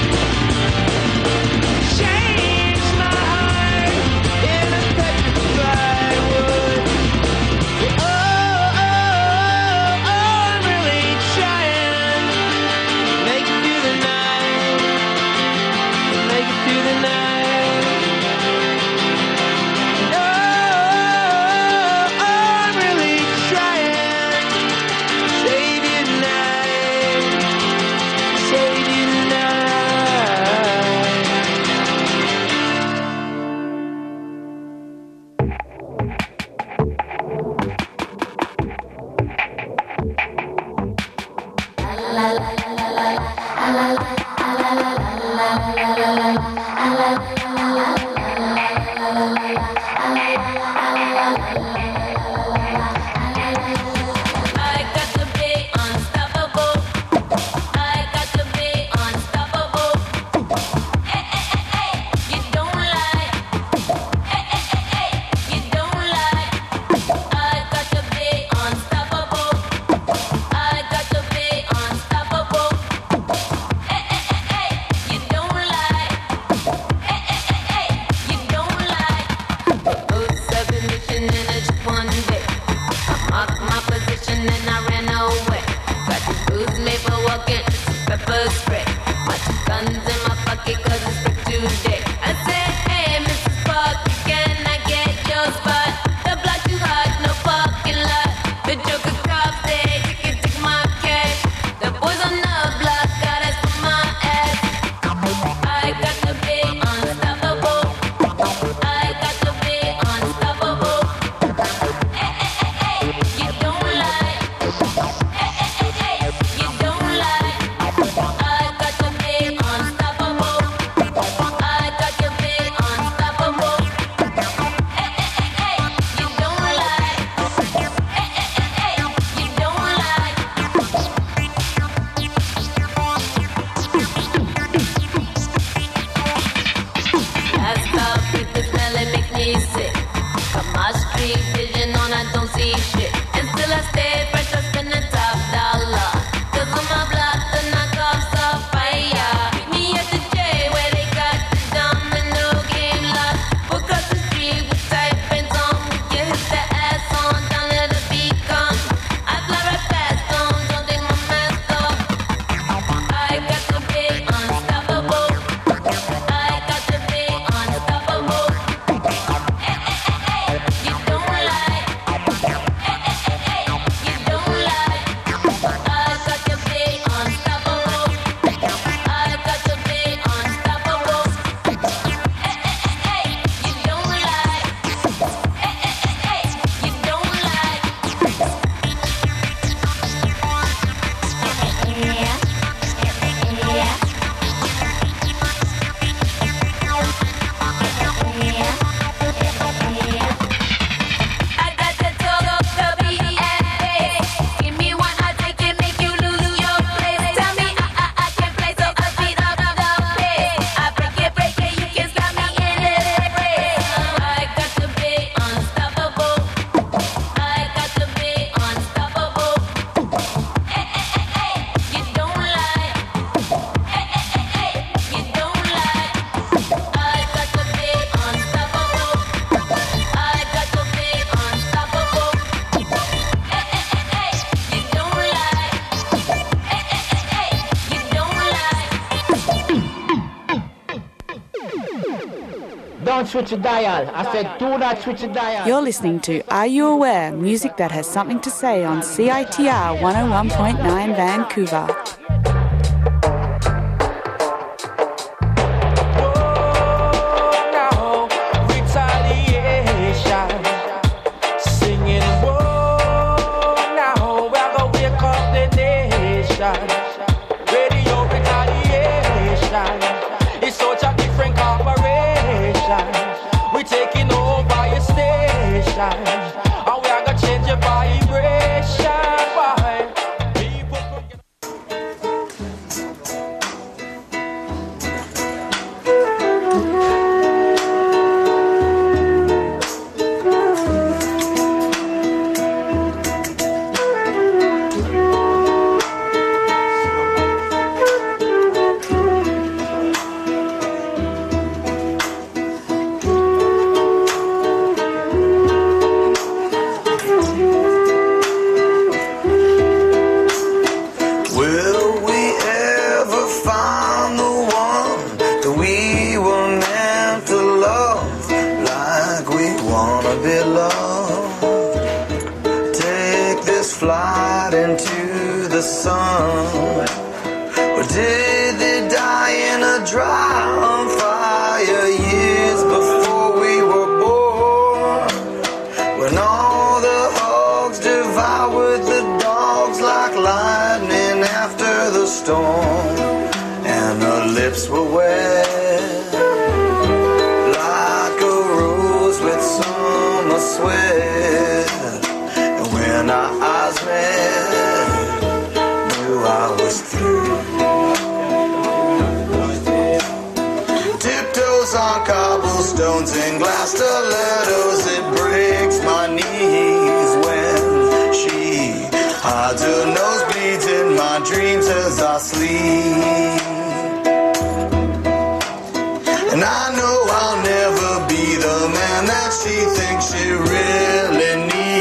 change my heart in a petrified wood. Oh, oh, oh, I'm really trying. Make it through the night, make it through the night. Oh, oh, I'm really trying. Save you tonight, save you tonight. I got to be unstoppable. I got to be unstoppable. Hey, hey, hey, hey, you don't lie. Hey, hey, hey, hey, you don't lie. I got to be unstoppable. I got to be unstoppable. Hey, hey, hey, hey, you don't lie. Hey, hey, hey, hey, you don't lie. Oh, seven mission in a just one day. I marked my position and I ran away. Got the boots made for walking, pepper spray. My two guns in my pocket cause it's for today. I said, hey, Missus Parker, can I get your spot? The block too hot, no parking lot. The Joker cops say, you can take my cash. The boys on the block got us for my ass. I got to be unstoppable. I got to be unstoppable. Hey, hey, hey, hey, you don't lie. Hey, hey, hey, hey, you don't lie. I got to be unstoppable. I got to be unstoppable. Hey, hey, hey, hey, you don't lie. Hey, hey, hey, hey, you don't lie. Last stop with the smell, it makes me sick. Got my street vision on, I don't see shit. And still I stay fresh, I spend the top dollar. Cause on my block, the knockoffs are fire. Meet me at the J where they got the domino game locked. Walk up the street with tight pants on. You hit the ass on, down to the beacon. I fly right past them, don't take my mask off. I got to be unstoppable. I got to be unstoppable. Hey, Don't switch a dial. I said, do not switch a dial. You're listening to Are You Aware? Music that has something to say on C I T R one oh one point nine Vancouver. And we are gonna change your vibration, boy. People forget. Will we ever find the one that we were meant to love like we wanna be loved? Take this flight into the sun. Or did they die in a dry fire years before we were born? When all the hogs devoured the dogs like lightning after the storm, and her lips were wet like a rose with summer sweat. And when our eyes met, knew I was through. Tiptoes on cobblestones and glass stilettos, it breaks my knees when she hides her nosebleeds in my dreams as I sleep. And I know I'll never be the man that she thinks she really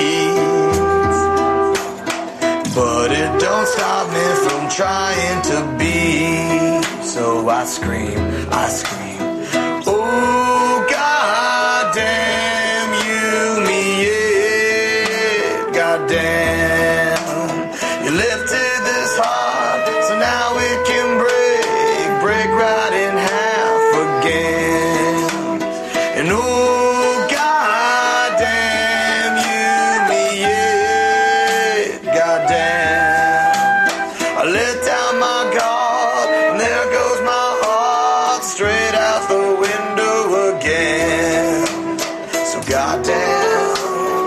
needs, but it don't stop me from trying to be. So I scream, I scream, oh God damn you me, yeah, God damn. You lifted this heart, so now it can break, break right in half again. And oh God damn you me, yeah, God damn. I let down my guard, and there goes my heart straight out the window again. So God damn,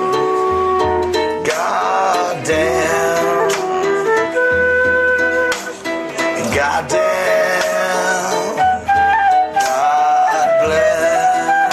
God damn, and God damn, God bless.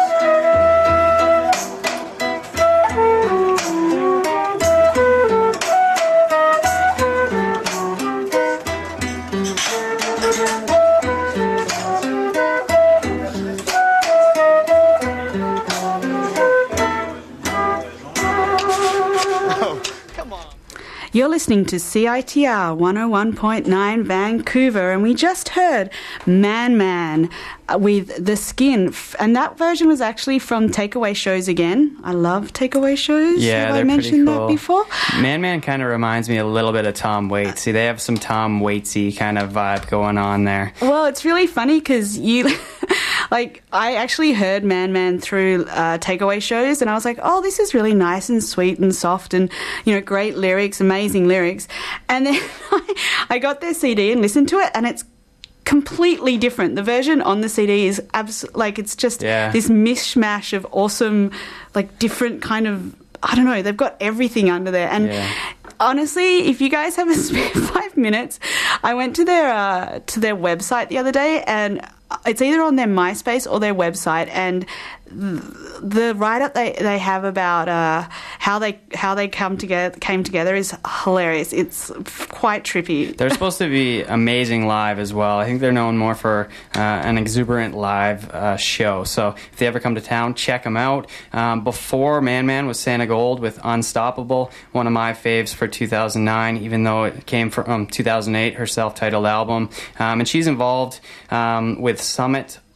You're listening to C I T R one oh one point nine Vancouver, and we just heard Man Man uh, with The Skin, F- and that version was actually from Takeaway Shows again. I love Takeaway Shows. Yeah, Have they're I mentioned pretty cool. that before? Man Man kind of reminds me a little bit of Tom Waits. See, they have some Tom Waitsy kind of vibe going on there. Well, it's really funny because you, like, I actually heard Man Man through uh, Takeaway Shows, and I was like, oh, this is really nice and sweet and soft and, you know, great lyrics, amazing lyrics. And then I got their C D and listened to it, and it's completely different. The version on the C D is abs- like, it's just Yeah. this mishmash of awesome, like, different kind of, I don't know, they've got everything under there. And Yeah. honestly, if you guys have a spare five minutes, I went to their uh, to their website the other day, and it's either on their MySpace or their website, and the write-up they, they have about uh, how they how they come together came together is hilarious. It's quite trippy. They're supposed to be amazing live as well. I think they're known more for uh, an exuberant live uh, show. So if they ever come to town, check them out. Um, before Man Man was Santa Gold with Unstoppable, one of my faves for two thousand nine, even though it came from um, two thousand eight, her self-titled album. Um, and she's involved um, with Summit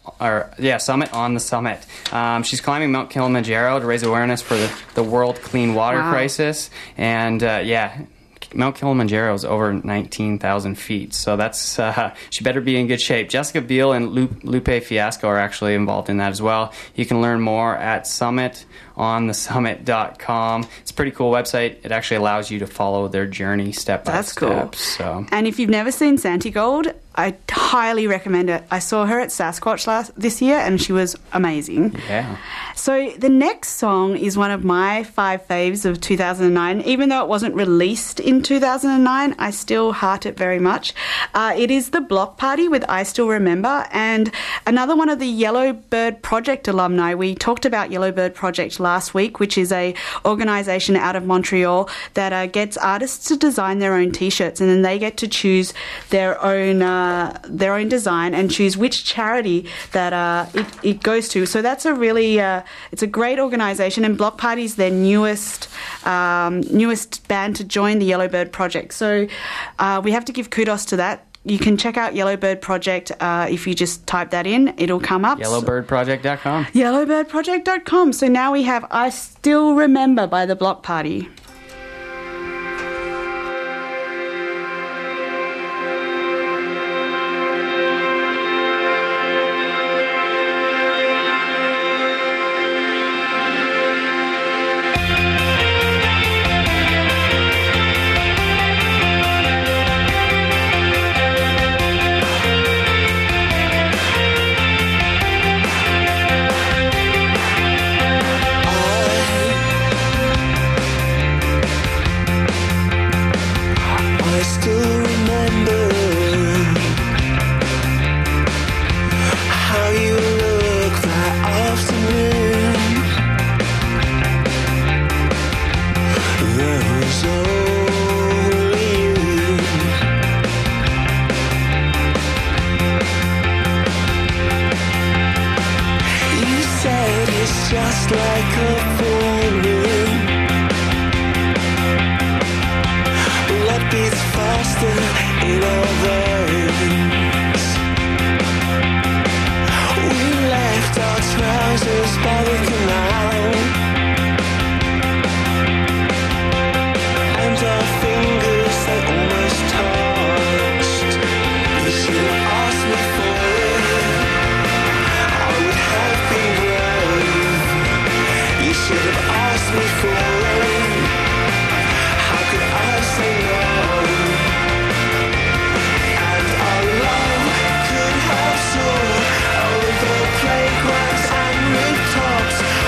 or yeah, Summit on the Summit. Um, she's climbing Mount Kilimanjaro to raise awareness for the, the world clean water Wow. crisis. And uh, yeah, Mount Kilimanjaro is over nineteen thousand feet, so that's uh, she better be in good shape. Jessica Biel and Lu- Lupe Fiasco are actually involved in that as well. You can learn more at summit on the summit dot com. It's a pretty cool website. It actually allows you to follow their journey step by That's step. cool. So. And if you've never seen Santi Gold, I highly recommend it. I saw her at Sasquatch last this year, and she was amazing. Yeah. So the next song is one of my five faves of two thousand nine. Even though it wasn't released in two thousand nine, I still heart it very much. Uh, it is The Block Party with I Still Remember, and another one of the Yellow Bird Project alumni. We talked about Yellow Bird Project last week, which is a organisation out of Montreal that uh, gets artists to design their own T-shirts, and then they get to choose their own uh, their own design and choose which charity that uh, it, it goes to. So that's a really uh, it's a great organisation, and Block Party is their newest um, newest band to join the Yellow Bird Project. So uh, we have to give kudos to that. You can check out Yellow Bird Project uh, if you just type that in. It'll come up. yellow bird project dot com. yellow bird project dot com. So now we have I Still Remember by The Block Party. I still remember how you looked that afternoon. There was only you. You said it's just like a phone. Blood beats faster in our veins. We left our trousers by the canal, and our fingers they almost touched. You should have asked me for it. I would have been brave. You should have asked me for it. How could I say no? And our love could have soared over playgrounds and rooftops,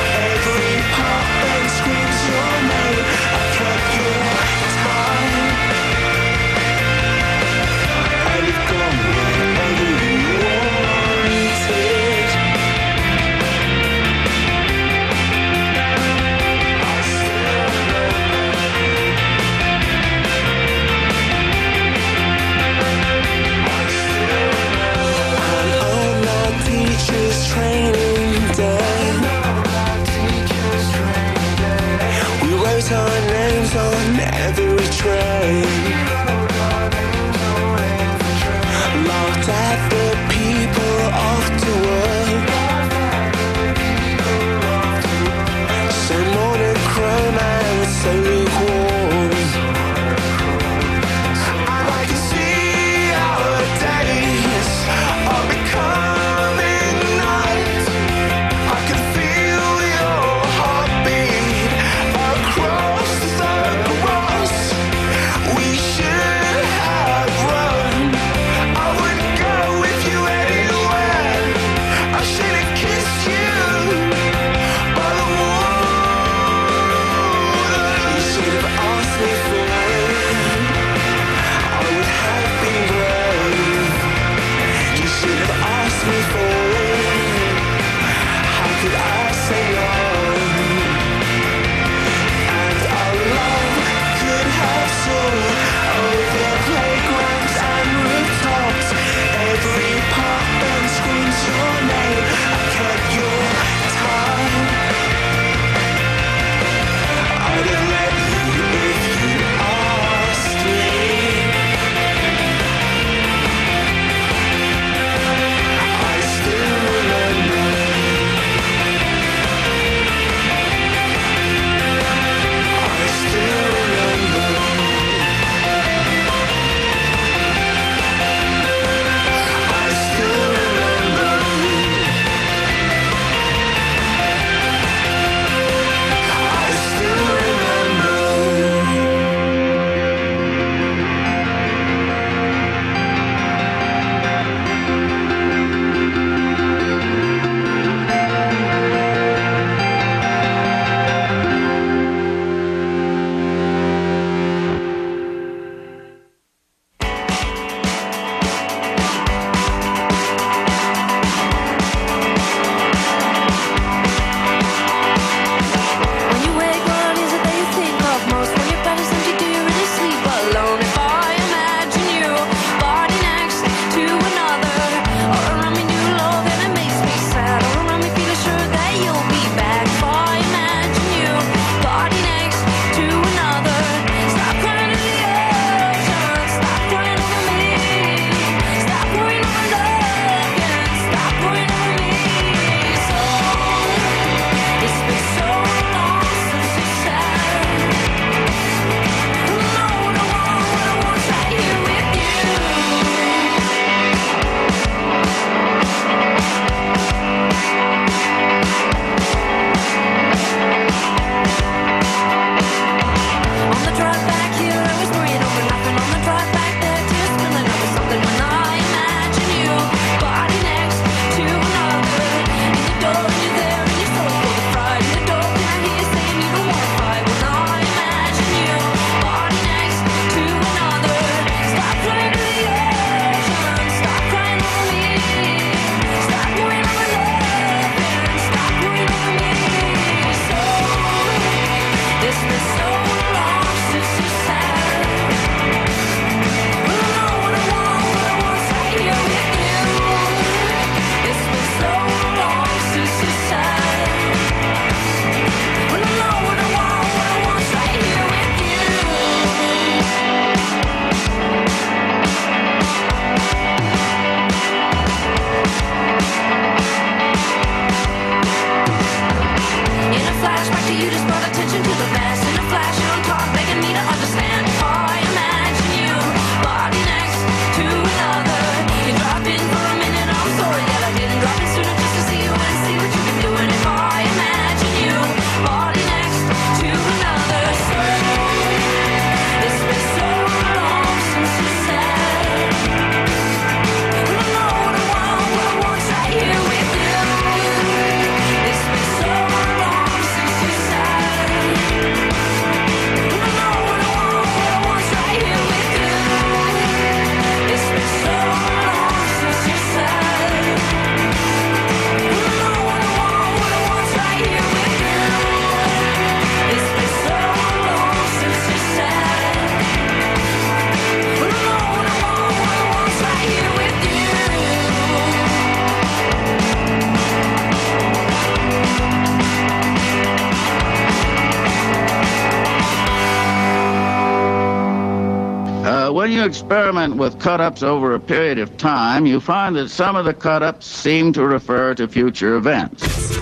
experiment with cut-ups over a period of time, you find that some of the cut-ups seem to refer to future events.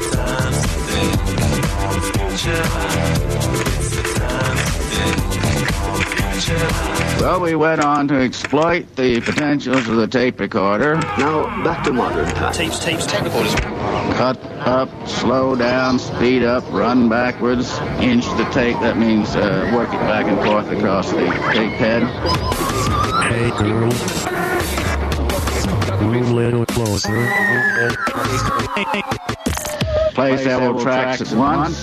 Well, we went on to exploit the potentials of the tape recorder. Now, back to modern times. Tapes, tapes, tape recorders. Cut up, slow down, speed up, run backwards, inch the tape. That means uh, work it back and forth across the tape head. Hey, girl. Move a little closer. Play several tracks at once.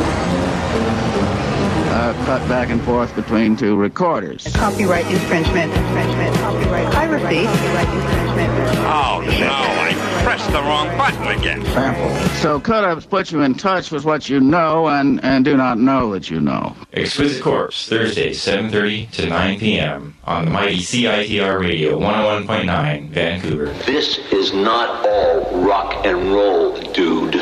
Uh, cut back and forth between two recorders. Copyright infringement, infringement, copyright piracy, copyright infringement. Oh, no, I pressed the wrong button again. So cut-ups put you in touch with what you know and, and do not know that you know. Exquisite Corpse, Thursday, seven thirty to nine p.m. on the mighty C I T R Radio, one oh one point nine, Vancouver. This is not all rock and roll, dude.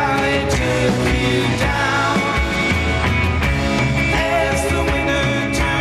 Turn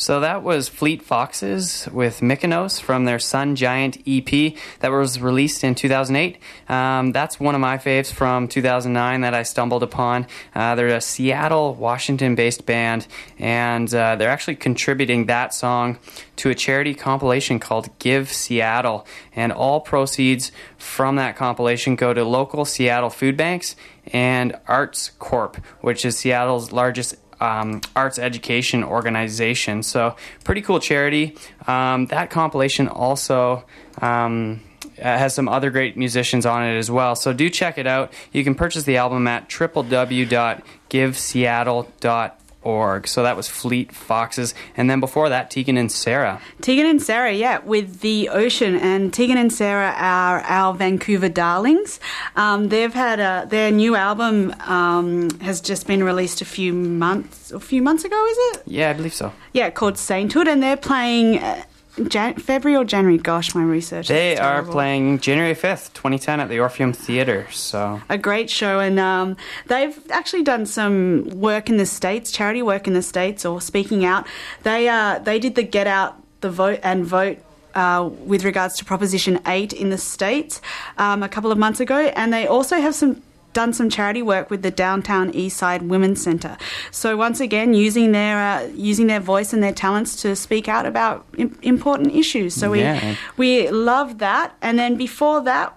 So that was Fleet Foxes with Mykonos from their Sun Giant E P that was released in two thousand eight. Um, that's one of my faves from two thousand nine that I stumbled upon. Uh, they're a Seattle, Washington-based band, and uh, they're actually contributing that song to a charity compilation called Give Seattle, and all proceeds from that compilation go to local Seattle food banks and Arts Corp, which is Seattle's largest Um, arts education organization. So pretty cool charity. Um, that compilation also um, has some other great musicians on it as well. So do check it out. You can purchase the album at w w w dot give seattle dot org. So that was Fleet Foxes. And then before that, Tegan and Sarah. Tegan and Sarah, yeah, with The Ocean. And Tegan and Sarah are our Vancouver darlings. Um, they've had a, their new album um, has just been released a few months, a few months ago, is it? Yeah, I believe so. Yeah, called Sainthood. And they're playing uh, Jan- February or January. Gosh, my research. They is are terrible. playing January fifth, twenty ten at the Orpheum Theatre. So A great show, and um, they've actually done some work in the States, charity work in the States, or speaking out. They uh, they did the Get Out the Vote and Vote uh, with regards to Proposition eight in the States um, a couple of months ago, and they also have some done some charity work with the Downtown Eastside Women's Centre. So once again, using their uh, using their voice and their talents to speak out about im- important issues. So we Yeah. we love that, and then before that,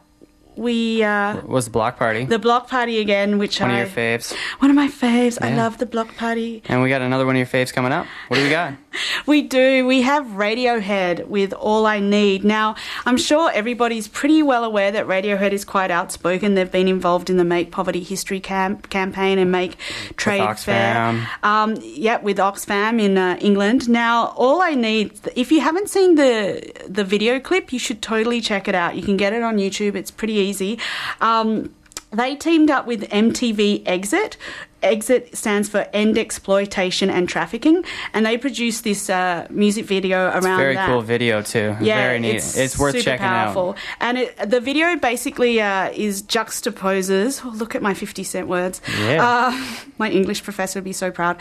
we uh, was the Block Party. the Block Party again, which One I, of your faves. one of my faves. I Yeah. love the Block Party. And we got another one of your faves coming up. What do we got? We do. We have Radiohead with All I Need. Now, I'm sure everybody's pretty well aware that Radiohead is quite outspoken. They've been involved in the Make Poverty History camp- campaign and Make Trade Fair. Oxfam. Um, yeah, with Oxfam in uh, England. Now, All I Need, if you haven't seen the the video clip, you should totally check it out. You can get it on YouTube. It's pretty easy. Um, they teamed up with M T V Exit. Exit stands for End Exploitation and Trafficking, and they produced this uh, music video around It's a very that. cool video too. Yeah, very neat. It's, It's, worth super checking powerful. out. And it, the video basically uh, is juxtaposes. Oh, look at my fifty cent words. Yeah. Uh, my English professor would be so proud.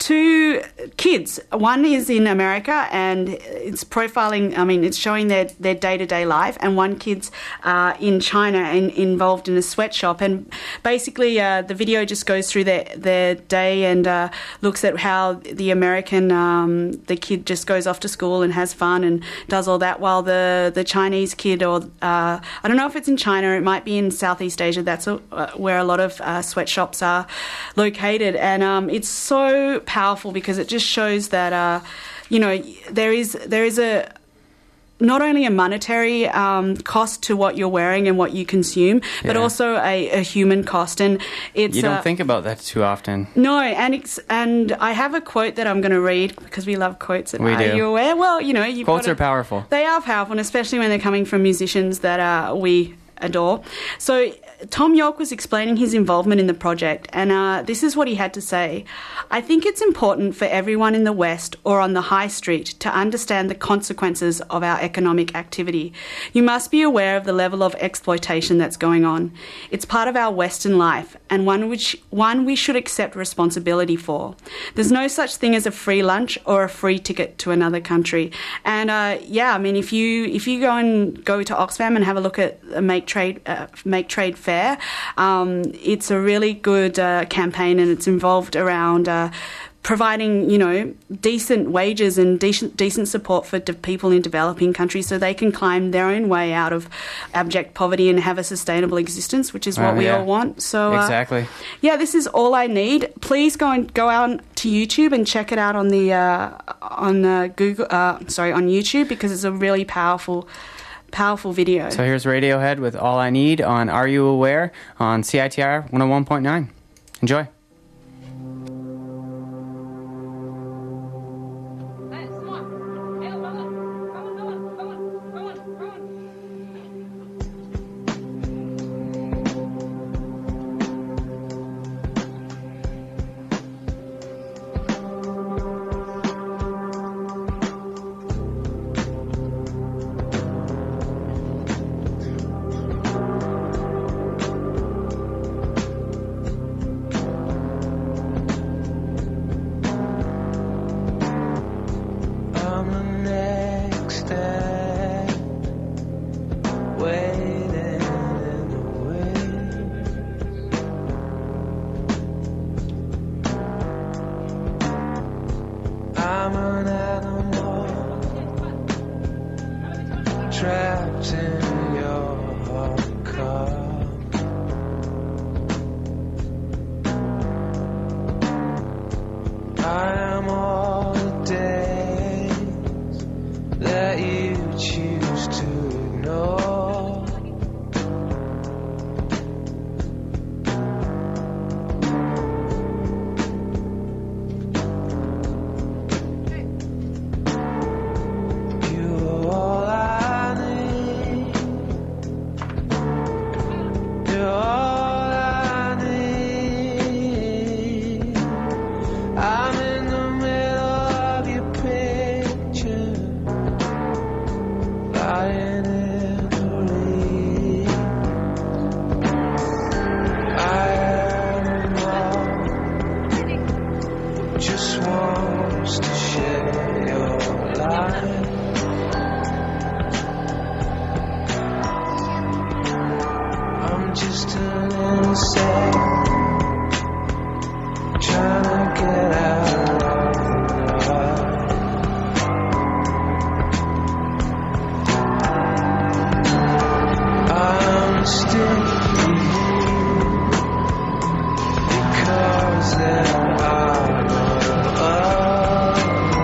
Two kids. One is in America, and it's profiling. I mean, it's showing their their day to day life. And one kid's uh, in China and involved in a sweatshop. And basically, uh, the video just goes through their their day and uh, looks at how the American um, the kid just goes off to school and has fun and does all that, while the the Chinese kid, or uh, I don't know if it's in China, it might be in Southeast Asia. That's a, uh, where a lot of uh, sweatshops are located, and um, it's so powerful because it just shows that uh, you know there is there is a not only a monetary um, cost to what you're wearing and what you consume, but Yeah. also a, a human cost. And it's You don't uh, think about that too often. no, and it's, and I have a quote that I'm going to read because we love quotes. At We Are do. You Aware? Well, you know, you've Quotes got are powerful. They are powerful, and especially when they're coming from musicians that uh, we adore. So Tom York was explaining his involvement in the project, and uh, this is what he had to say. I think it's important for everyone in the West or on the high street to understand the consequences of our economic activity. You must be aware of the level of exploitation that's going on. It's part of our Western life, and one which one we should accept responsibility for. There's no such thing as a free lunch or a free ticket to another country. And uh, yeah, I mean, if you if you go and go to Oxfam and have a look at a Make Trade uh, Make Trade Fair, um, it's a really good uh, campaign, and it's involved around Uh, providing, you know, decent wages and decent decent support for de- people in developing countries so they can climb their own way out of abject poverty and have a sustainable existence, which is what Oh, we yeah. all want. So uh, Exactly. yeah, this is All I Need. Please go and go out to YouTube and check it out on the uh, on uh, Google. Uh, sorry, on YouTube, because it's a really powerful. Powerful video. So here's Radiohead with All I Need on Are You Aware on C I T R one oh one point nine. Enjoy. Thank I'm just turning sad, trying to get out of the heart. I'm still here because there are no others.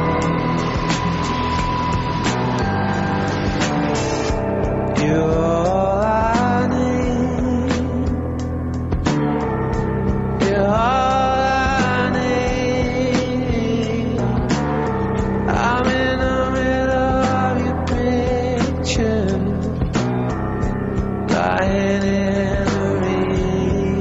You're all I need. You're all I need. I'm in the middle of your picture, lying in the rain.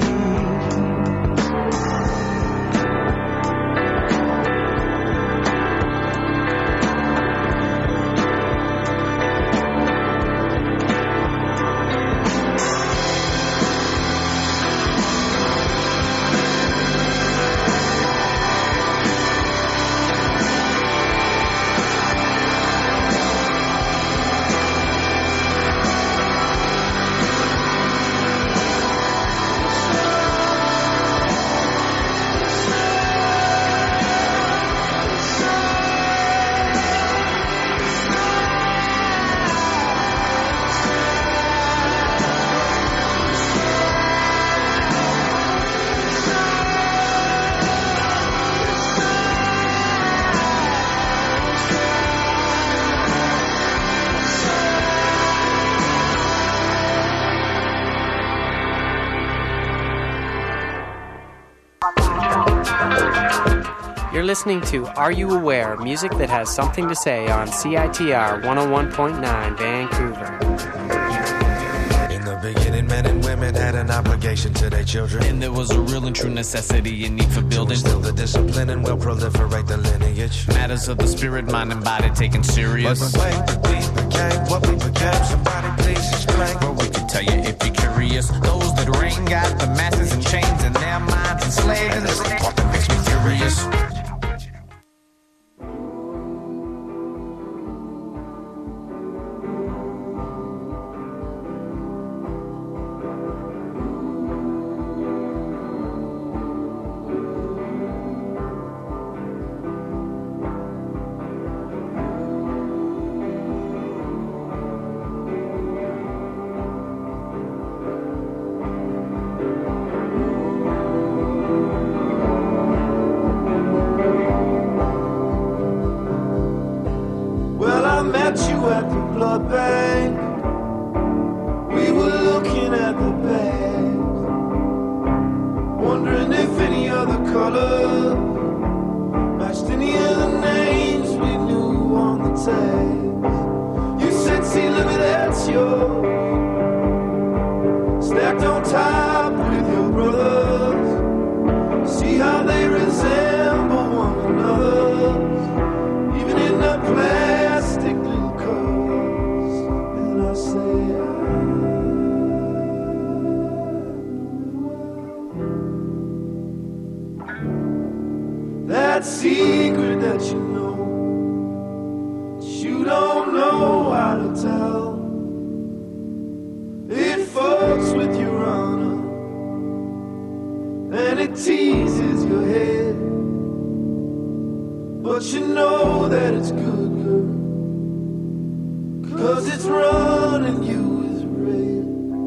You're listening to Are You Aware? Music that has something to say on C I T R one oh one point nine Vancouver. In the beginning, men and women had an obligation to their children. And there was a real and true necessity and need for building. Still the discipline and will proliferate the lineage. Matters of the spirit, mind, and body taken serious. But the way that we became what we became, somebody please explain. Well, we can tell you if you're curious. Those that reign got the masses in chains and their minds enslaved. And this is what that makes me furious. Well, I met you at the blood bank. We were looking at the bag, wondering if any other color matched any of the names we knew on the tag. You said, see, look at that's yours, stacked on top with your brothers. See how they resemble one another, even in the plastic little covers. And I say, that secret that you know, that you don't know how to tell, it fucks with your honor, and it teases your head. But you know that it's good, girl, 'cause it's running you is red.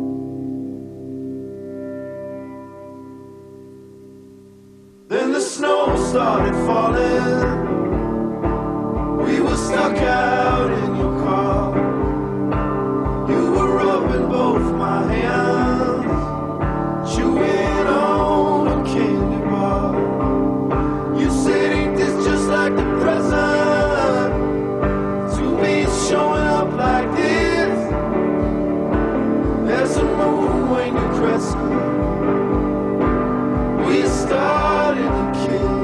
Then the snow started falling. We were stuck out in your car. You were rubbing both my hands, chewing on a candy bar. You said, ain't this just like the present? To me it's showing up like this. There's a moon when you crest it. We started to kill.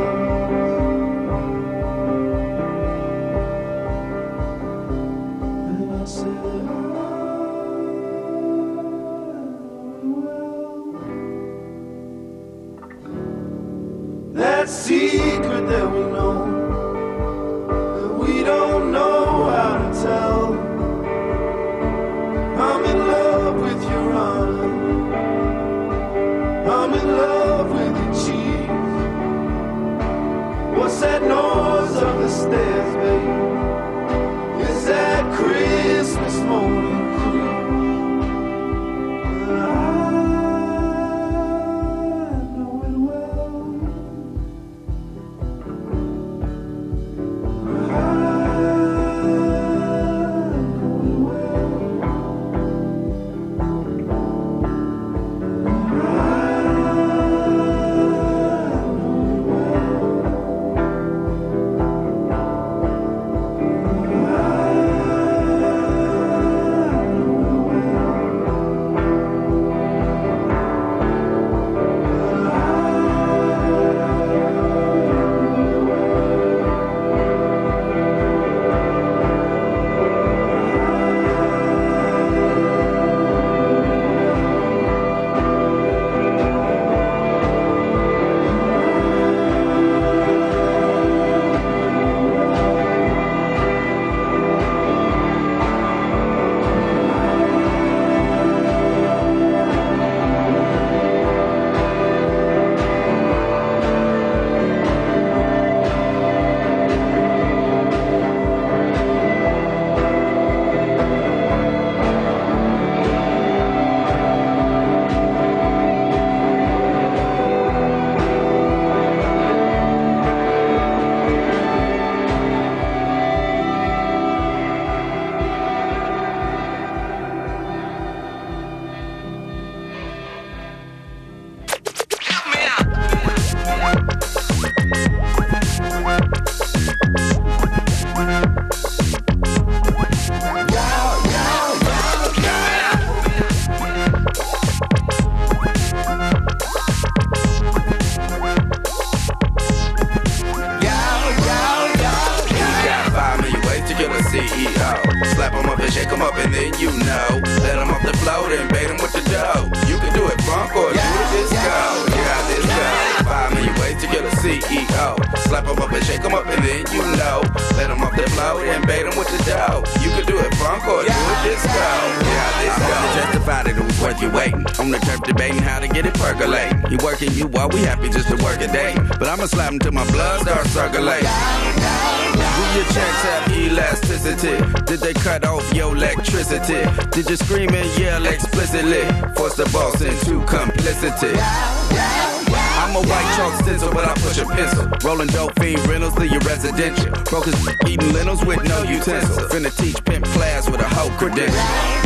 And I said, that secret that we know, that we don't know how to tell. I'm in love with your honor, I'm in love with your cheek. What's that noise on the stairs, babe? Is that Christmas morning creep? You while we happy just to work a day, but I'ma slap him till my blood starts circulating. Do your checks have elasticity? Did they cut off your electricity? Did you scream and yell explicitly? Force the boss into complicity. I'm a white chalk stencil, but I push a pencil. Rolling dope fiend rentals to your residential. Brokers eating lentils with no utensils. Finna teach pimp class with a whole credential.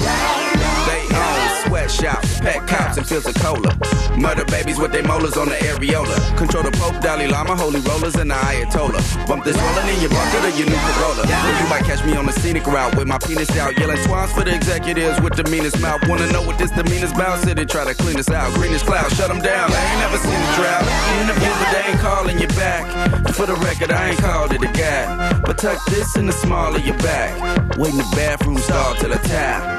They own sweatshops, pet cops, and fields of cola. Murder babies with their molars on the areola. Control the Pope, Dalai Lama, holy rollers, and the Ayatollah. Bump this rolling in your bucket or your new Corolla. Or you might catch me on the scenic route with my penis out, yelling twines for the executives with the meanest mouth. Wanna know what this demeanor's about? City try to clean us out. Green as cloud, shut them down. I ain't never seen a drought. Interview, but they ain't calling you back. For the record, I ain't called it a gap. But tuck this in the small of your back. Wait in the bathroom stall till I tap.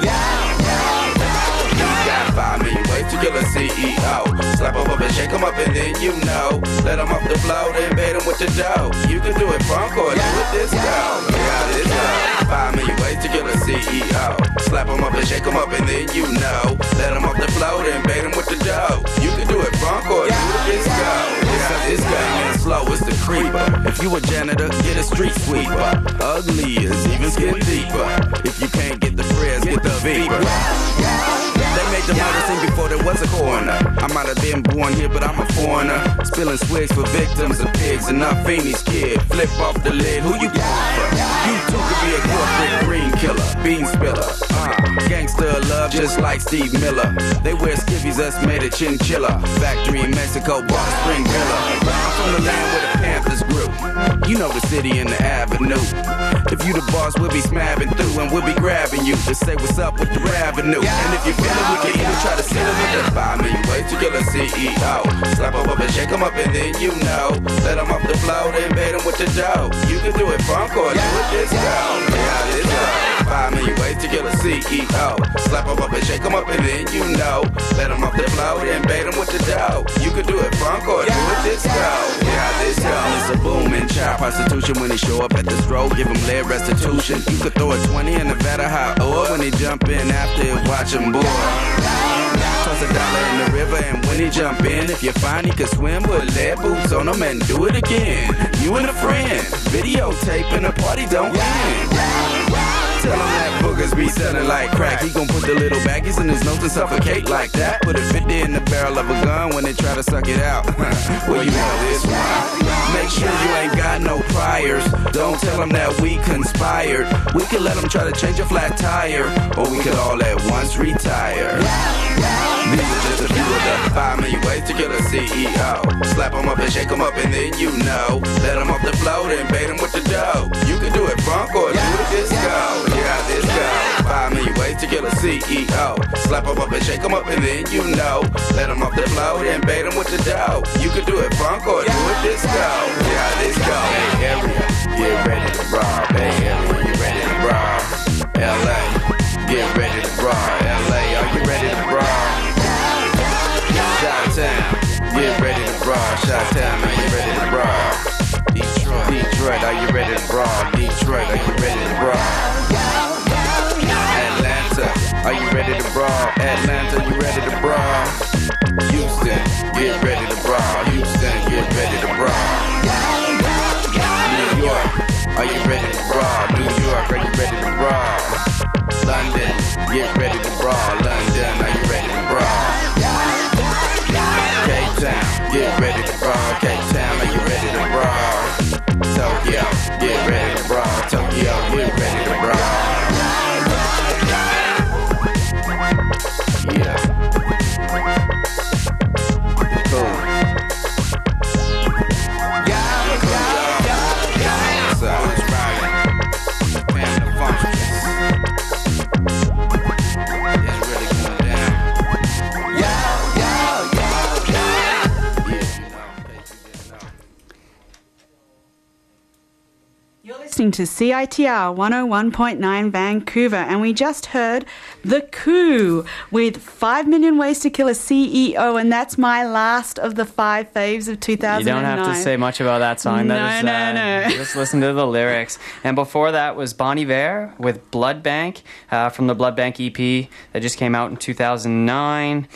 Got five million ways to kill a C E O. Slap him up and shake him up and then you know. Let him off the floor, then bait him with the dough. You can do it funk or do it disco. Yeah, this go. Five million ways to kill a C E O. Slap him up and shake him up and then you know. Let him off the floor, then bait him with the dough. You can do it funk or do it disco. Yeah, this game ain't slow, it's the creeper. If you a janitor, get a street sweeper. Ugly is even skin deeper. If you can't get the prayers, get the Viper. They made the murder scene before there was a coroner. I might have been born here, but I'm a foreigner. Spilling swigs for victims of pigs and not Feeney's kid. Flip off the lid, who you going for? You two could be a corporate green killer, bean spiller. Uh, gangster love, just like Steve Miller. They wear skivvies, us made a chinchilla. Factory in Mexico, bought a spring villa. I'm from the land where the Panthers grew. You know the city and the avenue. If you the boss, we'll be smabbing through and we'll be grabbing you to say what's up with the revenue. And if you feel it, we can even try to seal it with the five million ways to kill a C E O. Slap him up and shake him up and then you know. Let him off the floor, then bait him with the dough. You can do it funk or do it disco. Yeah, this go. Five million ways to kill a C E O. Slap him up and shake him up and then you know. Let him off the floor, then bait him with the dough. You can do it funk or do it disco. Yeah, this go. It's a boom in child prostitution when they show up at the stroll. Give him lead restitution. You could throw a twenty in Nevada hot or when they jump in after and watch him board. Toss a dollar in the river and when he jump in, if you find he can swim, put lead boots on him and do it again. You and a friend, videotaping a party don't end. Tell him that boogers be selling like crack. He gon' put the little baggies in his nose and suffocate like that. Put a fifty in the barrel of a gun when they try to suck it out. Well, you know this one. Make sure you ain't got no priors. Don't tell him that we conspired. We could let him try to change a flat tire, or we could all at once retire. These are just a few of the five million ways to kill a C E O. Slap him up and shake him up and then you know. Let him off the float and bait him with the dough. You can do it funk or do it disco. Yeah, this go. Five million ways to kill a C E O. Slap him up and shake him up and then you know. Let him off the float and bait him with the dough. You can do it funk or do it disco. Yeah, this go. Bay Area, get ready to rob. Bay Area, you ready to rob. L A, get ready to rob. L A, are you ready to rob? Chi-Town, get ready to brawl. Chi-Town, are you ready to brawl? Detroit, Detroit, are you ready to brawl? Detroit, are you ready to brawl? Atlanta, are you ready to brawl? Atlanta, you ready to brawl? Houston, get ready to brawl. Houston, get ready to brawl. New York, are you ready to brawl? New York, are you ready to brawl? London, get ready to brawl. London, are you ready to brawl? Cape Town, get ready to brawl. Cape Town, are you ready to brawl? Tokyo, get ready to brawl. Tokyo, get ready to brawl. Yeah. Cool. Yeah, yeah, yeah, yeah. So it's riding. Man, the function. It's really going down. Yeah, yeah, yeah, yeah. Yeah, you know. You're listening to C I T R one oh one point nine Vancouver, and we just heard The Coup with five million Ways to Kill a C E O, and that's my last of the five faves of two thousand nine. You don't have to say much about that song. No, That is, no, uh, no. Just listen to the lyrics. And before that was Bon Iver with Blood Bank uh, from the Blood Bank E P that just came out in two thousand nine.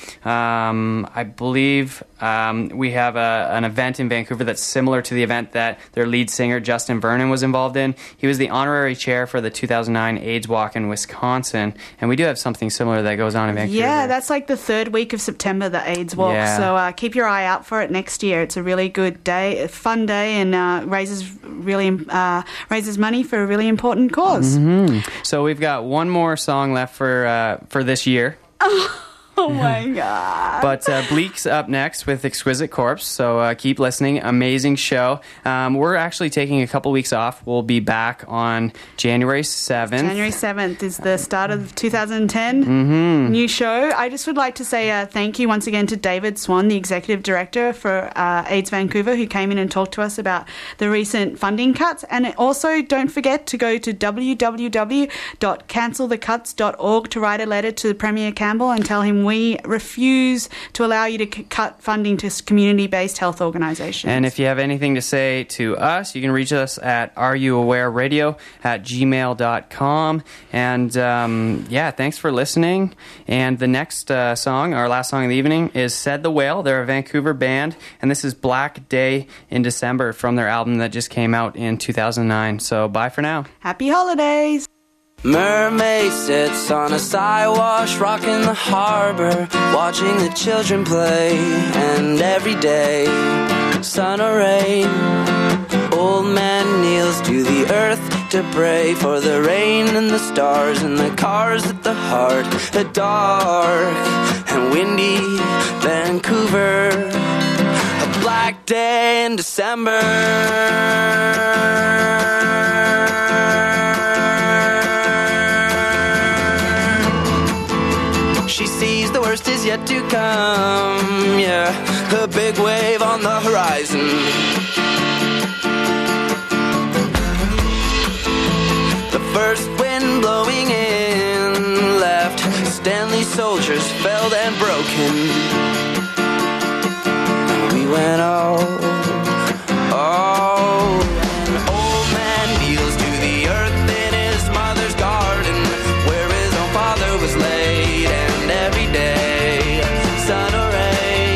Um, I believe um, we have a, an event in Vancouver that's similar to the event that their lead singer Justin Vernon was involved in. He was the honorary chair for the two thousand nine AIDS Walk in Wisconsin, and we do have something similar that goes on in Vancouver. Yeah, that's like the third week of September, the AIDS Walk. Yeah. So uh, keep your eye out for it next year. It's a really good day, a fun day, and uh, raises really uh, raises money for a really important cause. Mm-hmm. So we've got one more song left for uh, for this year. Oh my God. But uh, Bleak's up next with Exquisite Corpse, so uh, keep listening. Amazing show. Um, we're actually taking a couple weeks off. We'll be back on January seventh. January seventh is the start of two thousand ten. Mm-hmm. New show. I just would like to say uh, thank you once again to David Swan, the Executive Director for uh, AIDS Vancouver, who came in and talked to us about the recent funding cuts. And also don't forget to go to w w w dot cancel the cuts dot org to write a letter to Premier Campbell and tell him we refuse to allow you to c- cut funding to community-based health organisations. And if you have anything to say to us, you can reach us at areyouawareradio at gmail dot com. And um, yeah, thanks for listening. And the next uh, song, our last song of the evening, is Said the Whale. They're a Vancouver band, and this is Black Day in December from their album that just came out in two thousand nine. So bye for now. Happy holidays! Mermaid sits on a sidewash, rocking the harbor, watching the children play. And every day, sun or rain, old man kneels to the earth to pray for the rain and the stars and the cars at the heart. A dark and windy Vancouver, a black day in December. She sees the worst is yet to come, yeah, a big wave on the horizon. The first wind blowing in left Stanley soldiers felled and broken. We went all, all. An old man kneels to the earth in his mother's garden, where his own father was laid. And every day, sun or rain,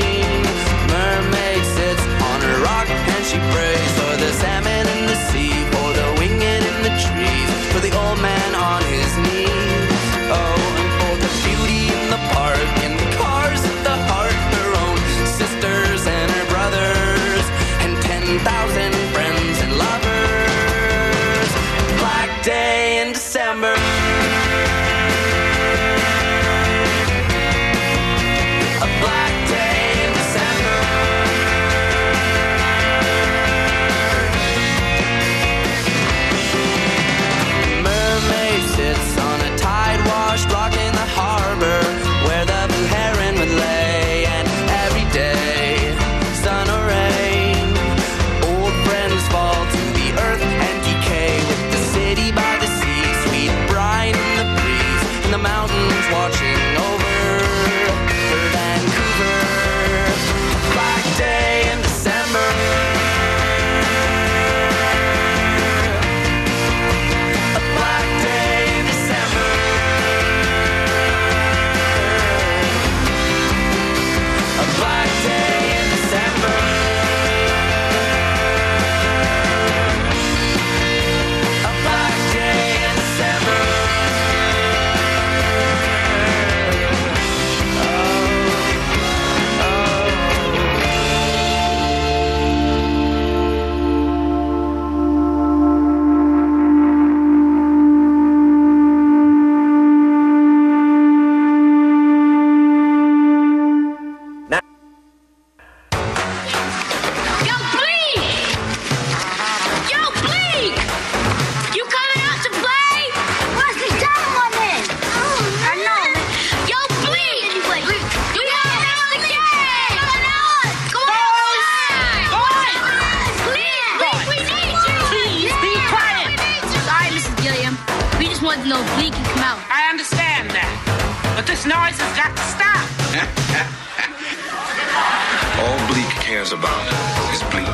is about is bleak.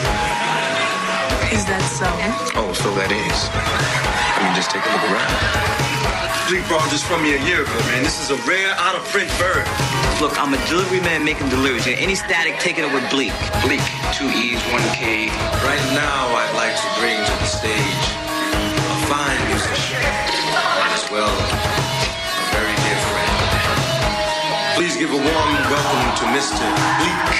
Is that so? Oh, so that is. I mean, just take a look around. Bleak brought this from me a year ago, man. This is a rare, out-of-print bird. Look, I'm a delivery man making deliveries. Any static, take it up with Bleak. Bleak, two E's, one K. Right now, I'd like to bring to the stage a fine musician, and as well, a very dear friend. Please give a warm welcome to Mister Bleak.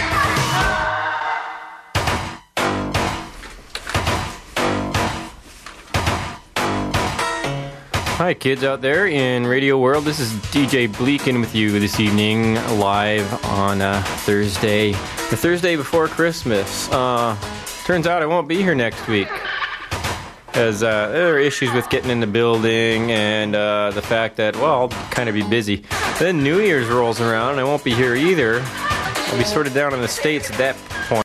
Hi, kids out there in Radio World. This is D J Bleak in with you this evening, live on uh, Thursday, the Thursday before Christmas. Uh, turns out I won't be here next week, as uh, there are issues with getting in the building and uh, the fact that, well, I'll kind of be busy. Then New Year's rolls around and I won't be here either. I'll be sort of down in the States at that